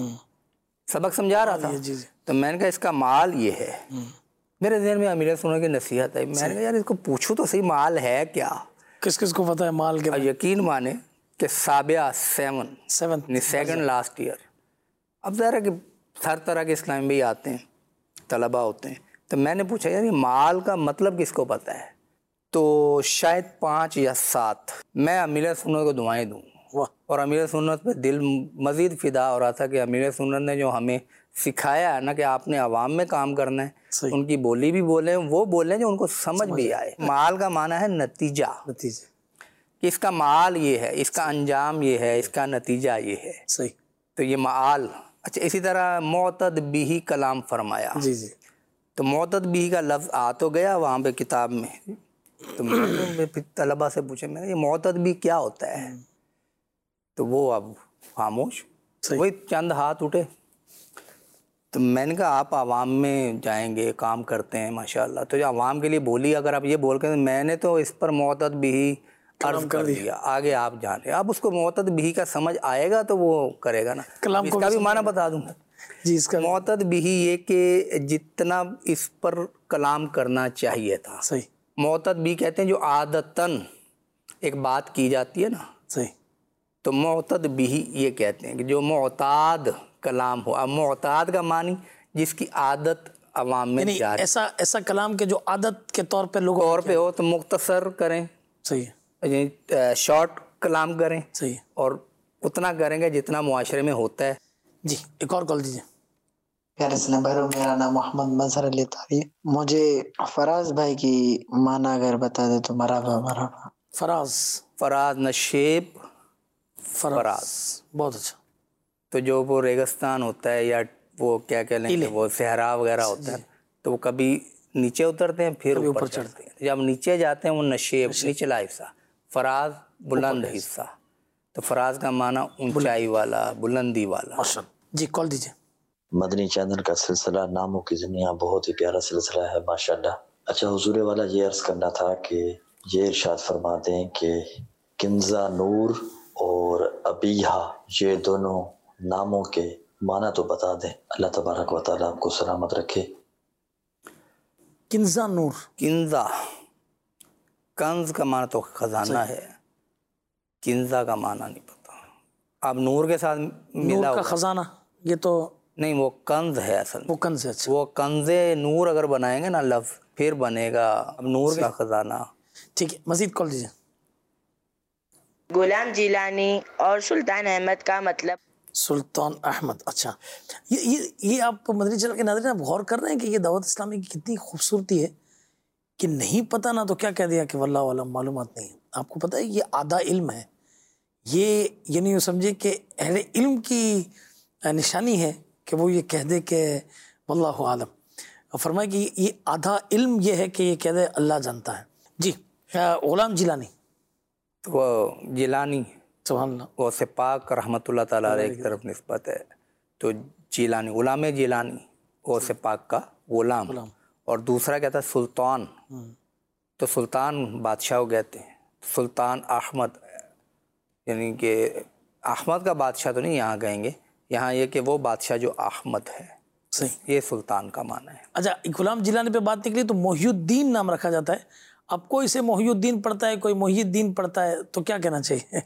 [SPEAKER 6] سبق سمجھا رہا تھا تو میں نے کہا اس کا معال یہ ہے، میرے ذہن میں امیل سنت کی نصیحت ہے، میں نے کہا یار اس کو پوچھو تو صحیح معال ہے کیا،
[SPEAKER 2] کس کس کو پتہ ہے مال کے؟
[SPEAKER 6] یقین مانے کہ سابعہ seven
[SPEAKER 2] seven
[SPEAKER 6] second last year, اب ظاہر ہے کہ ہر طرح کے اسلام بھی آتے ہیں، طلبہ ہوتے ہیں، تو میں نے پوچھا یار یہ مال کا مطلب کس کو پتہ ہے، تو شاید پانچ یا سات، میں امیر سنت کو دعائیں دوں، اور امیر سنت پہ دل مزید فدا ہو رہا تھا کہ امیر سنت نے جو ہمیں سکھایا ہے نا کہ آپ نے عوام میں کام کرنا ہے، ان کی بولی بھی بولیں، وہ بولیں جو ان کو سمجھ بھی آئے۔ مال کا معنی ہے نتیجہ،
[SPEAKER 2] نتیجہ
[SPEAKER 6] کہ اس کا مال یہ ہے، اس کا انجام یہ ہے، اس کا نتیجہ یہ ہے،
[SPEAKER 2] صحیح، تو
[SPEAKER 6] یہ مال۔ اچھا اسی طرح معتد بھی کلام فرمایا،
[SPEAKER 2] جی جی،
[SPEAKER 6] تو معتد بھی کا لفظ آ تو گیا وہاں پہ کتاب میں، تو میں طلبہ سے پوچھے میں یہ معتد بھی کیا ہوتا ہے، تو وہ اب خاموش، وہی چند ہاتھ اٹھے، تو میں نے کہا آپ عوام میں جائیں گے، کام کرتے ہیں ماشاءاللہ، تو عوام کے لیے بولی اگر آپ یہ بول کے، میں نے تو اس پر معتد بھی عرض کر دیا، آگے آپ جانے، اب اس کو معتد بھی کا سمجھ آئے گا تو وہ کرے گا نا، اس کا بھی معنی بتا دوں،
[SPEAKER 2] جی اس کا
[SPEAKER 6] معتد بھی یہ کہ جتنا اس پر کلام کرنا چاہیے تھا.
[SPEAKER 2] صحیح.
[SPEAKER 6] معتد بھی کہتے ہیں جو عادتاً ایک بات کی جاتی ہے نا.
[SPEAKER 2] صحیح.
[SPEAKER 6] تو معتد بھی یہ کہتے ہیں کہ جو معتاد کلام ہو. اب معتاد کا معنی جس کی عادت عوام میں
[SPEAKER 2] یعنی
[SPEAKER 6] جاری
[SPEAKER 2] ایسا ایسا کلام کے جو عادت کے طور پہ لوگوں
[SPEAKER 6] طور پہ ہو تو مختصر کریں.
[SPEAKER 2] صحیح.
[SPEAKER 6] شارٹ کلام کریں.
[SPEAKER 2] صحیح.
[SPEAKER 6] اور اتنا کریں گے جتنا معاشرے میں ہوتا ہے.
[SPEAKER 2] جی ایک اور کال دیجیے.
[SPEAKER 10] پیارے اسلام بھائیو، میرا نام محمد مظہر علی تاری. مجھے فراز بھائی کی معنی اگر بتا دے تو مرحبا مرحبا.
[SPEAKER 2] فراز
[SPEAKER 6] فراز نشیب
[SPEAKER 2] فراز,
[SPEAKER 6] فراز.
[SPEAKER 2] بہت اچھا.
[SPEAKER 6] تو جو وہ ریگستان ہوتا ہے یا وہ کیا کہہ لیں کہ وہ صحرا وغیرہ ہوتا ہے تو وہ کبھی نیچے اترتے ہیں پھر اوپر چڑھتے ہیں. جب نیچے جاتے ہیں وہ نشیب نچلا حصہ، فراز بلند حصہ. تو فراز کا معنی اونچائی والا، بلندی والا.
[SPEAKER 2] جی کال دیجیے.
[SPEAKER 11] مدنی چینل کا سلسلہ ناموں کی دنیا بہت ہی پیارا سلسلہ ہے ماشاءاللہ. اچھا حضور والا یہ عرض کرنا تھا کہ یہ ارشاد فرماتے ہیں کہ کنزا نور اور ابیہا یہ دونوں ناموں کے معنی تو بتا دیں. اللہ تبارک و تعالیٰ آپ کو سلامت رکھے.
[SPEAKER 2] کنزا نور،
[SPEAKER 6] کنزا کنز کا معنی تو خزانہ ہے، کنزا کا معنی نہیں پتا. اب نور کے ساتھ
[SPEAKER 2] نور کا خزانہ یہ تو
[SPEAKER 6] نہیں، وہ کنز ہے اصل.
[SPEAKER 2] وہ کنز ہے. اچھا.
[SPEAKER 6] وہ کنز نور اگر بنائیں گے نا لفظ پھر بنے گا اب نور کا خزانہ.
[SPEAKER 2] ٹھیک ہے مزید کال دیجیے.
[SPEAKER 12] غلام جیلانی اور سلطان احمد کا مطلب.
[SPEAKER 2] سلطان احمد. اچھا یہ یہ یہ آپ مدنی چینل کے ناظرین آپ غور کر رہے ہیں کہ یہ دعوت اسلامی کی کتنی خوبصورتی ہے کہ نہیں پتہ نا تو کیا کہہ دیا کہ واللہ عالم معلومات نہیں ہے. آپ کو پتہ ہے یہ آدھا علم ہے. یہ یہ نہیں سمجھے کہ اہل علم کی نشانی ہے کہ وہ یہ کہہ دے کہ واللہ عالم. فرمائے کہ یہ آدھا علم یہ ہے کہ یہ کہہ دے اللہ جانتا ہے. جی غلام جیلانی.
[SPEAKER 6] وہ جیلانی
[SPEAKER 2] سبحان اللہ
[SPEAKER 6] وہ سے پاک رحمۃ اللہ تعالیٰ علیہ کی طرف نسبت ہے. تو جیلانی غلام جیلانی وہ سے پاک کا غلام. اور دوسرا کہتا ہے سلطان. تو سلطان بادشاہ کو کہتے ہیں. سلطان احمد یعنی کہ احمد کا بادشاہ تو نہیں یہاں کہیں گے، یہاں یہ کہ وہ بادشاہ جو احمد ہے.
[SPEAKER 2] صحیح.
[SPEAKER 6] یہ سلطان کا معنی ہے.
[SPEAKER 2] اچھا غلام جیلانی پہ بات نکلی تو محی الدین نام رکھا جاتا ہے. اب کوئی سے محی الدین پڑھتا ہے، کوئی محی الدین پڑھتا ہے تو کیا کہنا چاہیے؟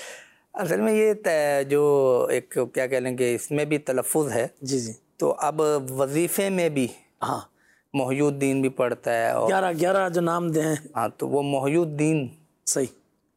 [SPEAKER 6] اصل میں یہ جو ایک کیا کہہ لیں کہ اس میں بھی تلفظ ہے.
[SPEAKER 2] جی جی.
[SPEAKER 6] تو اب وظیفے میں بھی
[SPEAKER 2] ہاں
[SPEAKER 6] محی الدین بھی پڑھتا ہے اور
[SPEAKER 2] گیارہ گیارہ جو نام دے ہیں
[SPEAKER 6] ہاں تو وہ محی الدین
[SPEAKER 2] صحیح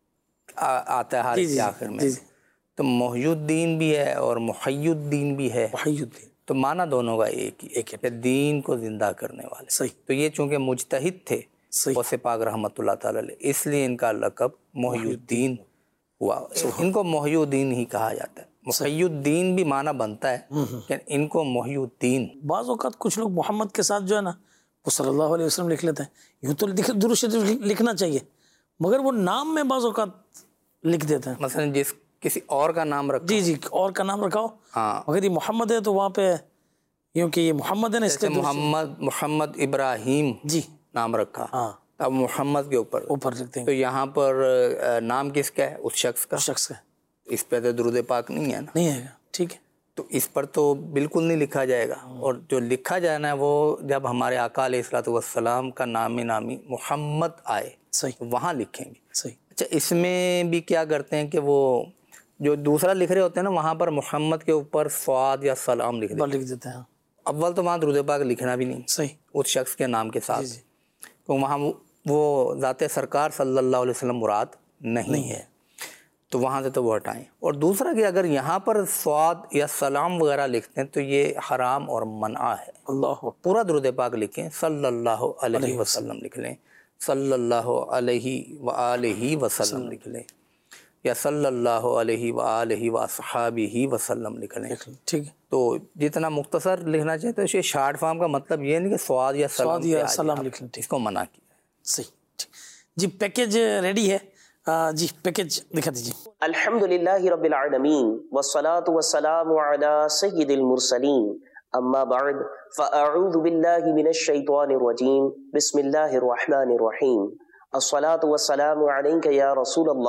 [SPEAKER 6] آتا ہے ہر
[SPEAKER 2] جی جی
[SPEAKER 6] آخر میں.
[SPEAKER 2] جی جی.
[SPEAKER 6] تو محی الدین بھی ہے اور محی الدین بھی ہے.
[SPEAKER 2] محی الدین
[SPEAKER 6] تو معنی دونوں کا ایک ہی ایک ہے، دین کو زندہ کرنے والے.
[SPEAKER 2] صحیح.
[SPEAKER 6] تو یہ چونکہ مجتہد تھے غوث پاک رحمۃ اللہ تعالی علیہ، اس لیے ان کا لقب محی الدین ہوا. ان کو محی الدین ہی کہا جاتا ہے. محی الدین بھی معنی بنتا ہے کہ ان کو محی الدین.
[SPEAKER 2] بعض اوقات کچھ لوگ محمد کے ساتھ جو ہے نا وہ صلی اللہ علیہ وسلم لکھ لیتے ہیں. یوں تو درود شریف لکھنا چاہیے مگر وہ نام میں بعض اوقات لکھ دیتے ہیں.
[SPEAKER 6] مثلا جس کسی اور کا نام رکھا
[SPEAKER 2] جی جی اور کا نام رکھاؤ
[SPEAKER 6] ہاں
[SPEAKER 2] اگر یہ محمد ہے تو وہاں پہ یوں کہ یہ محمد ہے نا اس
[SPEAKER 6] کے محمد محمد ابراہیم
[SPEAKER 2] جی
[SPEAKER 6] نام رکھا
[SPEAKER 2] ہاں
[SPEAKER 6] اب محمد کے اوپر
[SPEAKER 2] اوپر لکھتے ہیں.
[SPEAKER 6] تو یہاں پر نام کس کا ہے؟ اس شخص کا.
[SPEAKER 2] شخص کا
[SPEAKER 6] اس پہ تو درود پاک نہیں ہے نا.
[SPEAKER 2] نہیں ہے. ٹھیک ہے.
[SPEAKER 6] تو اس پر تو بالکل نہیں لکھا جائے گا. اور جو لکھا جانا ہے وہ جب ہمارے آقا علیہ الصلوۃ والسلام کا نام نامی محمد آئے
[SPEAKER 2] صحیح
[SPEAKER 6] وہاں لکھیں گے.
[SPEAKER 2] صحیح.
[SPEAKER 6] اچھا اس میں بھی کیا کرتے ہیں کہ وہ جو دوسرا لکھ رہے ہوتے ہیں نا وہاں پر محمد کے اوپر صاد یا سلام لکھ
[SPEAKER 2] لکھ دیتے ہیں.
[SPEAKER 6] اول تو وہاں درود پاک لکھنا بھی نہیں
[SPEAKER 2] صحیح
[SPEAKER 6] اس شخص کے نام کے ساتھ.
[SPEAKER 2] جی جی.
[SPEAKER 6] تو وہاں وہ ذات سرکار صلی اللہ علیہ وسلم مراد نہیں ہے تو وہاں سے تو وہ ہٹائیں. اور دوسرا کہ اگر یہاں پر صاد یا سلام وغیرہ لکھتے ہیں تو یہ حرام اور منع ہے.
[SPEAKER 2] اللہ
[SPEAKER 6] پورا درود پاک لکھیں، صلی اللہ علیہ وسلم لکھ لیں، صلی اللہ علیہ وآلہ وسلم لکھ لیں یا صلی اللہ علیہ وآلہ وصحابہ وسلم لکھ لیں.
[SPEAKER 2] ٹھیک ہے.
[SPEAKER 6] تو جتنا مختصر لکھنا چاہیے تو یہ شارٹ فارم کا مطلب یہ نہیں کہ سواد یا
[SPEAKER 2] سواد یا سلام لکھ لیں.
[SPEAKER 6] اس کو منع کیا.
[SPEAKER 2] صحیح. جی پیکیج ریڈی ہے. جی پیکیج دکھا دیجیے.
[SPEAKER 8] الحمدللہ رب العالمین والصلاة والسلام علی سید المرسلین اما بعد فاعوذ باللہ من الشیطان الرجیم بسم اللہ الرحمن الرحیم الصلاة والسلام علیک یا رسول اللہ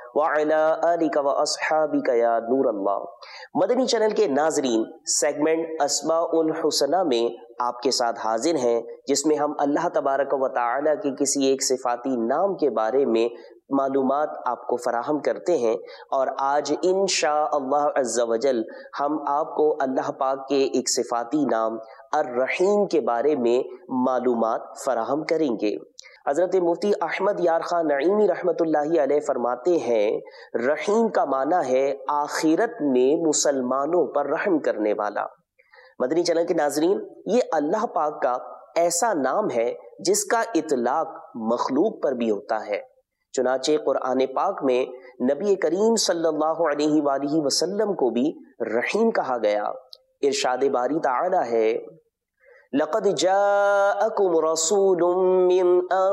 [SPEAKER 13] وعلی آلک واصحابک یا نور اللہ۔ مدنی چینل کے ناظرین، سیگمنٹ اسماء الحسنہ میں آپ کے ساتھ حاضر ہیں، جس میں ہم اللہ تبارک و تعالی کے کسی ایک صفاتی نام کے بارے میں معلومات آپ کو فراہم کرتے ہیں، اور آج انشاء اللہ عز و جل ہم آپ کو اللہ پاک کے ایک صفاتی نام الرحیم کے بارے میں معلومات فراہم کریں گے۔ حضرت مفتی احمد یار خان نعیمی رحمۃ اللہ علیہ فرماتے ہیں، رحیم کا معنی ہے آخرت میں مسلمانوں پر رحم کرنے والا۔ مدنی چینل کے ناظرین، یہ اللہ پاک کا ایسا نام ہے جس کا اطلاق مخلوق پر بھی ہوتا ہے۔ چنانچہ قرآن پاک میں نبی کریم صلی اللہ علیہ وآلہ وسلم کو بھی رحیم کہا گیا۔ ارشاد باری تعالی ہے، لقد جاءکم رسول من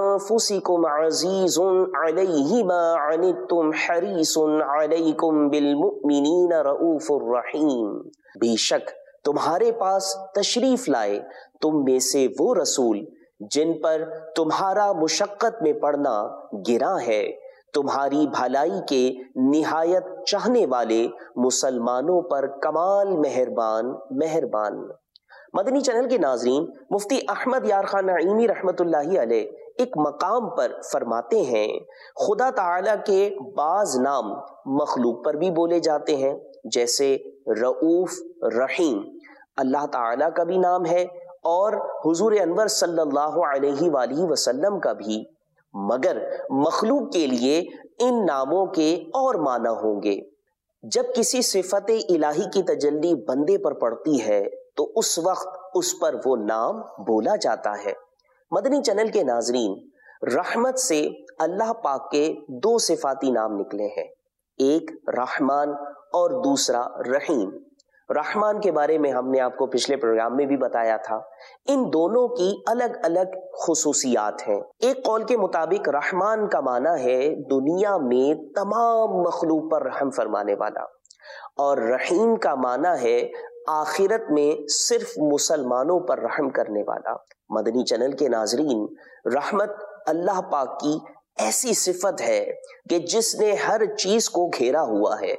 [SPEAKER 13] انفسکم عزیز علیہ ما عنتم حریص علیکم بالمؤمنین رؤوف الرحیم۔ بے شک تمہارے پاس تشریف لائے تم میں سے وہ رسول جن پر تمہارا مشقت میں پڑنا گراں ہے، تمہاری بھلائی کے نہایت چاہنے والے مسلمانوں پر کمال مہربان مہربان۔ مدنی چینل کے ناظرین، مفتی احمد یار خان نعیمی رحمۃ اللہ علیہ ایک مقام پر فرماتے ہیں، خدا تعالی کے بعض نام مخلوق پر بھی بولے جاتے ہیں، جیسے رؤوف رحیم اللہ تعالی کا بھی نام ہے اور حضور انور صلی اللہ علیہ وآلہ وسلم کا بھی، مگر مخلوق کے لیے ان ناموں کے اور معنی ہوں گے۔ جب کسی صفت الہی کی تجلی بندے پر پڑتی ہے تو اس وقت اس پر وہ نام بولا جاتا ہے۔ مدنی چینل کے ناظرین، رحمت سے اللہ پاک کے دو صفاتی نام نکلے ہیں، ایک رحمان اور دوسرا رحیم۔ رحمان کے بارے میں ہم نے آپ کو پچھلے پروگرام میں بھی بتایا تھا۔ ان دونوں کی الگ الگ خصوصیات ہیں۔ ایک قول کے مطابق رحمان کا معنی ہے دنیا میں تمام مخلوق پر رحم فرمانے والا، اور رحیم کا معنی ہے آخرت میں صرف مسلمانوں پر رحم کرنے والا۔ مدنی چینل کے ناظرین، رحمت اللہ پاک کی ایسی صفت ہے کہ جس نے ہر چیز کو گھیرا ہوا ہے۔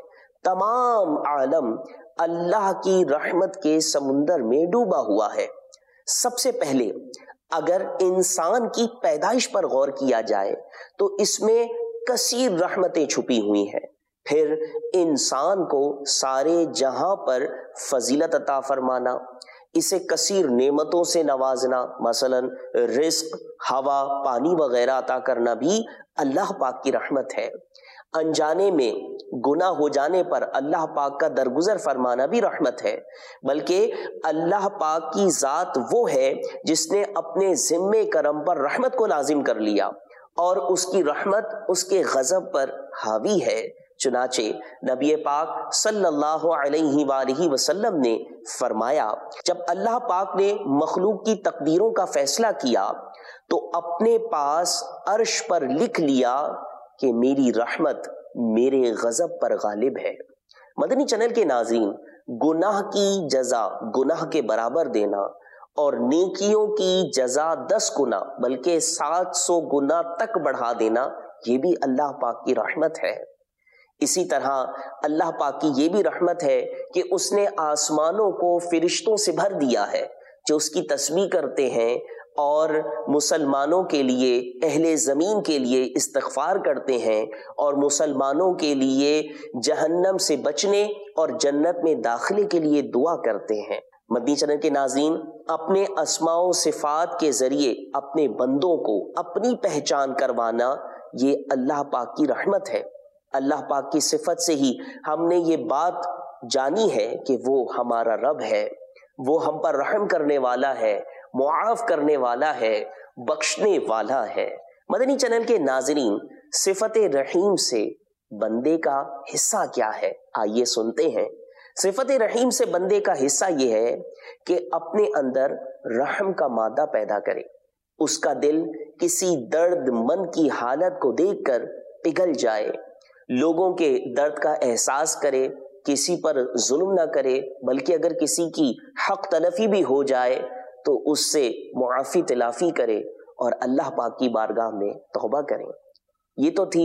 [SPEAKER 13] تمام عالم اللہ کی رحمت کے سمندر میں ڈوبا ہوا ہے۔ سب سے پہلے اگر انسان کی پیدائش پر غور کیا جائے تو اس میں کثیر رحمتیں چھپی ہوئی ہیں۔ پھر انسان کو سارے جہاں پر فضیلت عطا فرمانا، اسے کثیر نعمتوں سے نوازنا، مثلا رزق، ہوا، پانی وغیرہ عطا کرنا بھی اللہ پاک کی رحمت ہے۔ انجانے میں گناہ ہو جانے پر اللہ پاک کا درگزر فرمانا بھی رحمت ہے، بلکہ اللہ پاک کی ذات وہ ہے جس نے اپنے ذمے کرم پر رحمت کو لازم کر لیا، اور اس کی رحمت اس کے غضب پر حاوی ہے۔ چنانچہ نبی پاک صلی اللہ علیہ وآلہ وسلم نے فرمایا، جب اللہ پاک نے مخلوق کی تقدیروں کا فیصلہ کیا تو اپنے پاس عرش پر لکھ لیا کہ میری رحمت میرے غضب پر غالب ہے۔ مدنی چینل کے ناظرین، گناہ کی جزا گناہ کے برابر دینا اور نیکیوں کی جزا دس گنا بلکہ سات سو گنا تک بڑھا دینا، یہ بھی اللہ پاک کی رحمت ہے۔ اسی طرح اللہ پاک کی یہ بھی رحمت ہے کہ اس نے آسمانوں کو فرشتوں سے بھر دیا ہے جو اس کی تسبیح کرتے ہیں اور مسلمانوں کے لیے، اہل زمین کے لیے استغفار کرتے ہیں، اور مسلمانوں کے لیے جہنم سے بچنے اور جنت میں داخلے کے لیے دعا کرتے ہیں۔ مدنی چینل کے ناظرین، اپنے اسماء و صفات کے ذریعے اپنے بندوں کو اپنی پہچان کروانا، یہ اللہ پاک کی رحمت ہے۔ اللہ پاک کی صفت سے ہی ہم نے یہ بات جانی ہے کہ وہ ہمارا رب ہے، وہ ہم پر رحم کرنے والا ہے، معاف کرنے والا ہے، بخشنے والا ہے۔ مدنی چینل کے ناظرین، صفت رحیم سے بندے کا حصہ کیا ہے؟ آئیے سنتے ہیں۔ صفت رحیم سے بندے کا حصہ یہ ہے کہ اپنے اندر رحم کا مادہ پیدا کرے، اس کا دل کسی درد مند کی حالت کو دیکھ کر پگھل جائے، لوگوں کے درد کا احساس کرے، کسی پر ظلم نہ کرے، بلکہ اگر کسی کی حق تلفی بھی ہو جائے تو اس سے معافی تلافی کرے اور اللہ پاک کی بارگاہ میں توبہ کریں۔ یہ تو تھی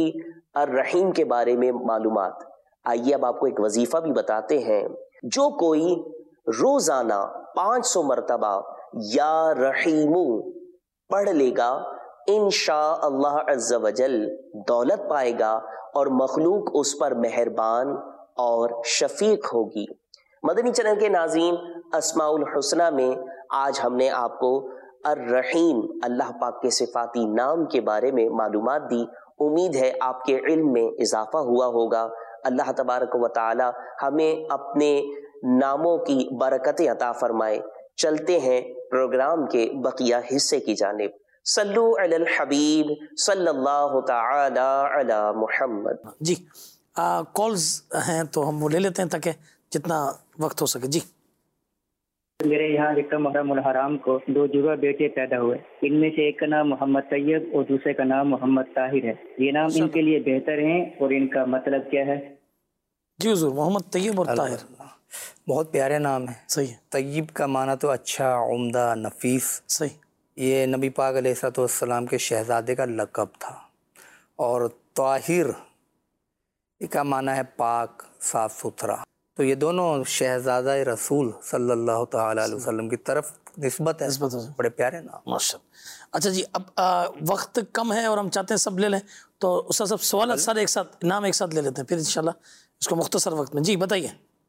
[SPEAKER 13] الرحیم کے بارے میں معلومات. آئیے اب آپ کو ایک وظیفہ بھی بتاتے ہیں. جو کوئی روزانہ پانچ سو مرتبہ یا رحیمو پڑھ لے گا انشاء اللہ عز و جل دولت پائے گا اور مخلوق اس پر مہربان اور شفیق ہوگی. مدنی چینل کے ناظرین، اسماء الحسنہ میں آج ہم نے آپ کو الرحیم اللہ پاک کے صفاتی نام کے بارے میں معلومات دی. امید ہے آپ کے علم میں اضافہ ہوا ہوگا. اللہ تبارک و تعالی ہمیں اپنے ناموں کی برکتیں عطا فرمائے. چلتے ہیں پروگرام کے بقیہ حصے کی جانب. صلو علی الحبیب صلی اللہ تعالی علی محمد.
[SPEAKER 2] جی کالز ہیں تو ہم وہ لے لیتے ہیں تاکہ جتنا وقت ہو سکے. جی
[SPEAKER 14] میرے یہاں لکھا محرم الحرام کو دو جگہ بیٹے پیدا ہوئے. ان میں سے ایک کا نام محمد طیب اور دوسرے کا نام محمد طاہر ہے. یہ نام ان کے لیے بہتر ہیں اور ان کا مطلب کیا ہے؟ جی حضور، محمد طیب اور طاہر
[SPEAKER 6] بہت پیارے نام ہیں.
[SPEAKER 2] صحیح.
[SPEAKER 6] طیب کا معنی تو اچھا، عمدہ، نفیس.
[SPEAKER 2] صحیح.
[SPEAKER 6] یہ نبی پاک علیہ الصلوۃ والسلام کے شہزادے کا لقب تھا. اور طاہر کا معنی ہے پاک، صاف ستھرا. تو یہ دونوں شہزادہ رسول صلی اللہ تعالی علیہ وسلم کی طرف نسبت ہے. بڑے پیارے نام.
[SPEAKER 2] ماشاء اللہ. اچھا جی، اب وقت کم ہے اور ہم چاہتے ہیں سب لے لیں، تو اس کا سب سوالات سارے ایک ساتھ، نام ایک ساتھ لے لیتے ہیں، پھر انشاءاللہ اس کو مختصر وقت میں. جی بتائیے.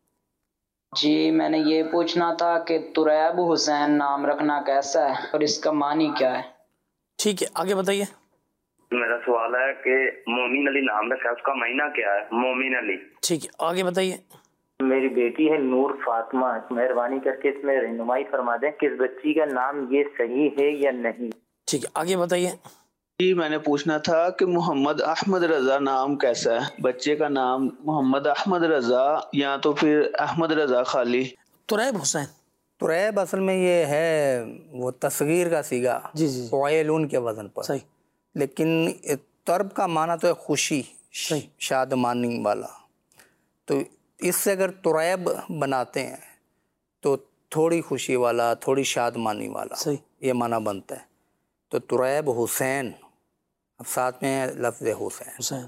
[SPEAKER 15] جی میں نے یہ پوچھنا تھا کہ طریب حسین نام رکھنا کیسا ہے اور اس کا معنی کیا ہے؟
[SPEAKER 2] ٹھیک ہے، آگے بتائیے.
[SPEAKER 16] میرا سوال ہے کہ مومن علی نام رکھا ہے، اس کا معنی کیا ہے؟ مومن علی.
[SPEAKER 2] ٹھیک ہے، آگے بتائیے.
[SPEAKER 17] میری بیٹی ہے نور فاطمہ، مہربانی کر کے اس میں رہنمائی فرما دیں کہ اس بچی کا نام یہ صحیح ہے یا نہیں.
[SPEAKER 2] ٹھیک ہے، آگے بتائیے.
[SPEAKER 18] جی میں نے پوچھنا تھا کہ محمد احمد رضا نام کیسا ہے؟ بچے کا نام محمد احمد رضا یا تو پھر احمد رضا خالی؟
[SPEAKER 2] طریب حسین.
[SPEAKER 6] طریب اصل میں یہ ہے وہ تصغیر کا سیگا،
[SPEAKER 2] جی جی
[SPEAKER 6] فعیلون کے وزن پر.
[SPEAKER 2] صحیح.
[SPEAKER 6] لیکن طرب کا معنی تو ہے خوشی، شادمانی والا. تو اس سے اگر طریب بناتے ہیں تو تھوڑی خوشی والا، تھوڑی شادمانی والا،
[SPEAKER 2] صحیح،
[SPEAKER 6] یہ معنی بنتا ہے. تو طریب حسین، اب ساتھ میں لفظ حسین
[SPEAKER 2] حسین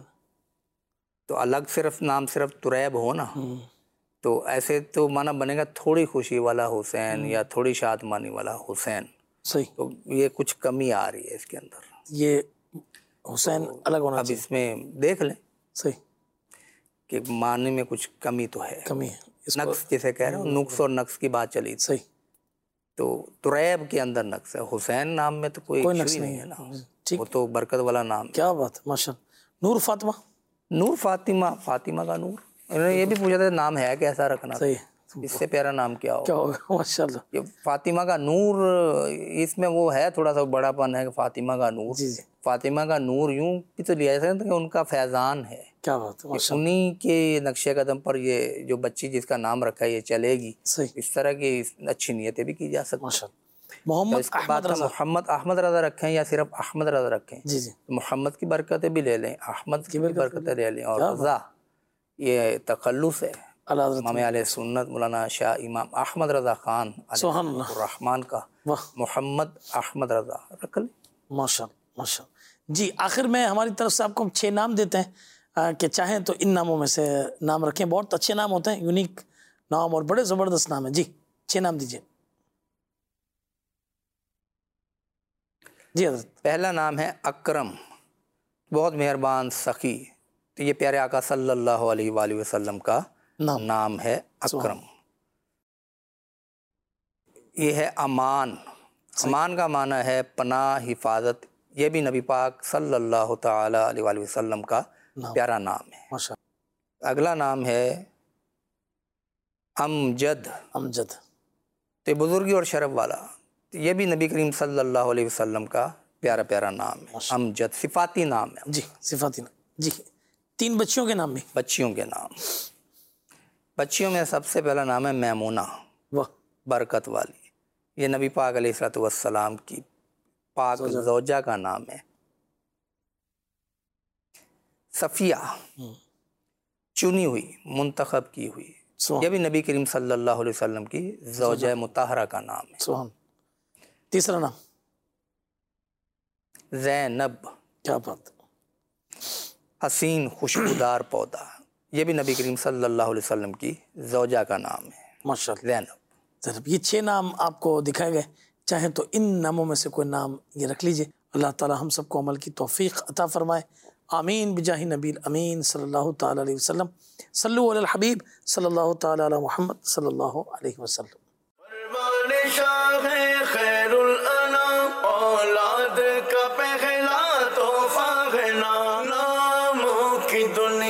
[SPEAKER 6] تو الگ صرف نام صرف طریب ہو نا، تو ایسے تو معنی بنے گا تھوڑی خوشی والا حسین یا تھوڑی شادمانی والا حسین.
[SPEAKER 2] صحیح.
[SPEAKER 6] تو یہ کچھ کمی آ رہی ہے اس کے اندر،
[SPEAKER 2] یہ حسین الگ ہونا
[SPEAKER 6] اب اس میں دیکھ لیں.
[SPEAKER 2] صحیح.
[SPEAKER 6] کہ معنی میں کچھ کمی تو ہے،
[SPEAKER 2] کمی ہے.
[SPEAKER 6] نقص جسے کہہ رہے ہیں، نقص اور نقص کی بات چلی.
[SPEAKER 2] صحیح.
[SPEAKER 6] تو طریب کے اندر نقص ہے، حسین نام میں تو کوئی,
[SPEAKER 2] کوئی
[SPEAKER 6] نقص نہیں ہے نا. وہ تو برکت والا نام.
[SPEAKER 2] کیا بات. ماشاء اللہ. نور فاطمہ.
[SPEAKER 6] نور فاطمہ، فاطمہ کا نور. انہوں نے یہ بھی پوچھا تھا نام ہے کیسا رکھنا.
[SPEAKER 2] صحیح.
[SPEAKER 6] اس سے پیارا نام کیا ہوگا؟
[SPEAKER 2] کیا ہوگا؟ ماشاء اللہ.
[SPEAKER 6] یہ فاطمہ کا نور، اس میں وہ ہے تھوڑا سا بڑا پن ہے کہ فاطمہ کا نور.
[SPEAKER 2] جی جی.
[SPEAKER 6] فاطمہ کا نور یوں بھی تو لیا جاتا ہے کہ ان کا فیضان ہے.
[SPEAKER 2] کیا بات ہے.
[SPEAKER 6] انہی کے نقش قدم پر یہ جو بچی جس کا نام رکھا ہے یہ چلے گی.
[SPEAKER 2] صحیح.
[SPEAKER 6] اس طرح کی اچھی نیتیں بھی کی جا سکتی.
[SPEAKER 2] ماشاء اللہ. محمد احمد رضا.
[SPEAKER 6] محمد احمد رضا رکھیں یا صرف احمد رضا رکھیں؟
[SPEAKER 2] جی جی.
[SPEAKER 6] محمد کی برکتیں بھی لے لیں، احمد کی برکتیں لے لیں. اور رضا یہ تخلص ہے. امام علیہ سنت مولانا شاہ امام احمد رضا خان علیہ الرحمن کا محمد احمد رضا رکھ لیں.
[SPEAKER 2] ماشاء اللہ ماشاء اللہ. جی آخر میں ہماری طرف سے آپ کو ہم چھ نام دیتے ہیں کہ چاہیں تو ان ناموں میں سے نام رکھیں. بہت اچھے نام ہوتے ہیں، یونیک نام اور بڑے زبردست نام ہیں. جی چھ نام دیجیے. جی حضرت.
[SPEAKER 6] پہلا نام ہے اکرم، بہت مہربان، سخی. تو یہ پیارے آقا صلی اللہ علیہ وآلہ وسلم کا نام, نام ہے اکرم. یہ ہے امان. امان کا معنی ہے پناہ، حفاظت. یہ بھی نبی پاک صلی اللہ تعالی علیہ وآلہ وسلم کا پیارا نام ہے. اگلا نام ہے امجد.
[SPEAKER 2] امجد
[SPEAKER 6] تو یہ بزرگی اور شرف والا. یہ بھی نبی کریم صلی اللہ علیہ وسلم کا پیارا پیارا نام ہے. امجد صفاتی نام ہے.
[SPEAKER 2] جی صفاتی نام. جی تین بچیوں کے نام بھی.
[SPEAKER 6] بچیوں کے نام، بچیوں میں سب سے پہلا نام ہے میمونہ، برکت والی. یہ نبی پاک علیہ الصلوۃ والسلام کی پاک زوجہ کا نام ہے. صفیہ، چنی ہوئی، منتخب کی ہوئی. یہ بھی نبی کریم صلی اللہ علیہ وسلم کی زوجہ مطہرہ کا نام ہے.
[SPEAKER 2] سبحان. تیسرا نام
[SPEAKER 6] زینب.
[SPEAKER 2] کیا بات.
[SPEAKER 6] حسین خوشبودار پودا، یہ بھی نبی کریم صلی اللہ علیہ وسلم کی زوجہ کا نام ہے
[SPEAKER 2] ماشاء اللہ۔
[SPEAKER 6] زینب۔
[SPEAKER 2] ضرب یہ چھ نام آپ کو دکھائے گئے، چاہیں تو ان ناموں میں سے کوئی نام یہ رکھ لیجئے۔ اللہ تعالی ہم سب کو عمل کی توفیق عطا فرمائے، آمین بجاہ نبی امین صلی اللہ تعالی علیہ وسلم۔ صلو علی الحبیب صلی اللہ تعالی علی محمد صلی اللہ علیہ وسلم۔
[SPEAKER 1] شاہ خیر الانام، اولاد کا پہلا تحفہ ہے نام، ناموں کی دنیا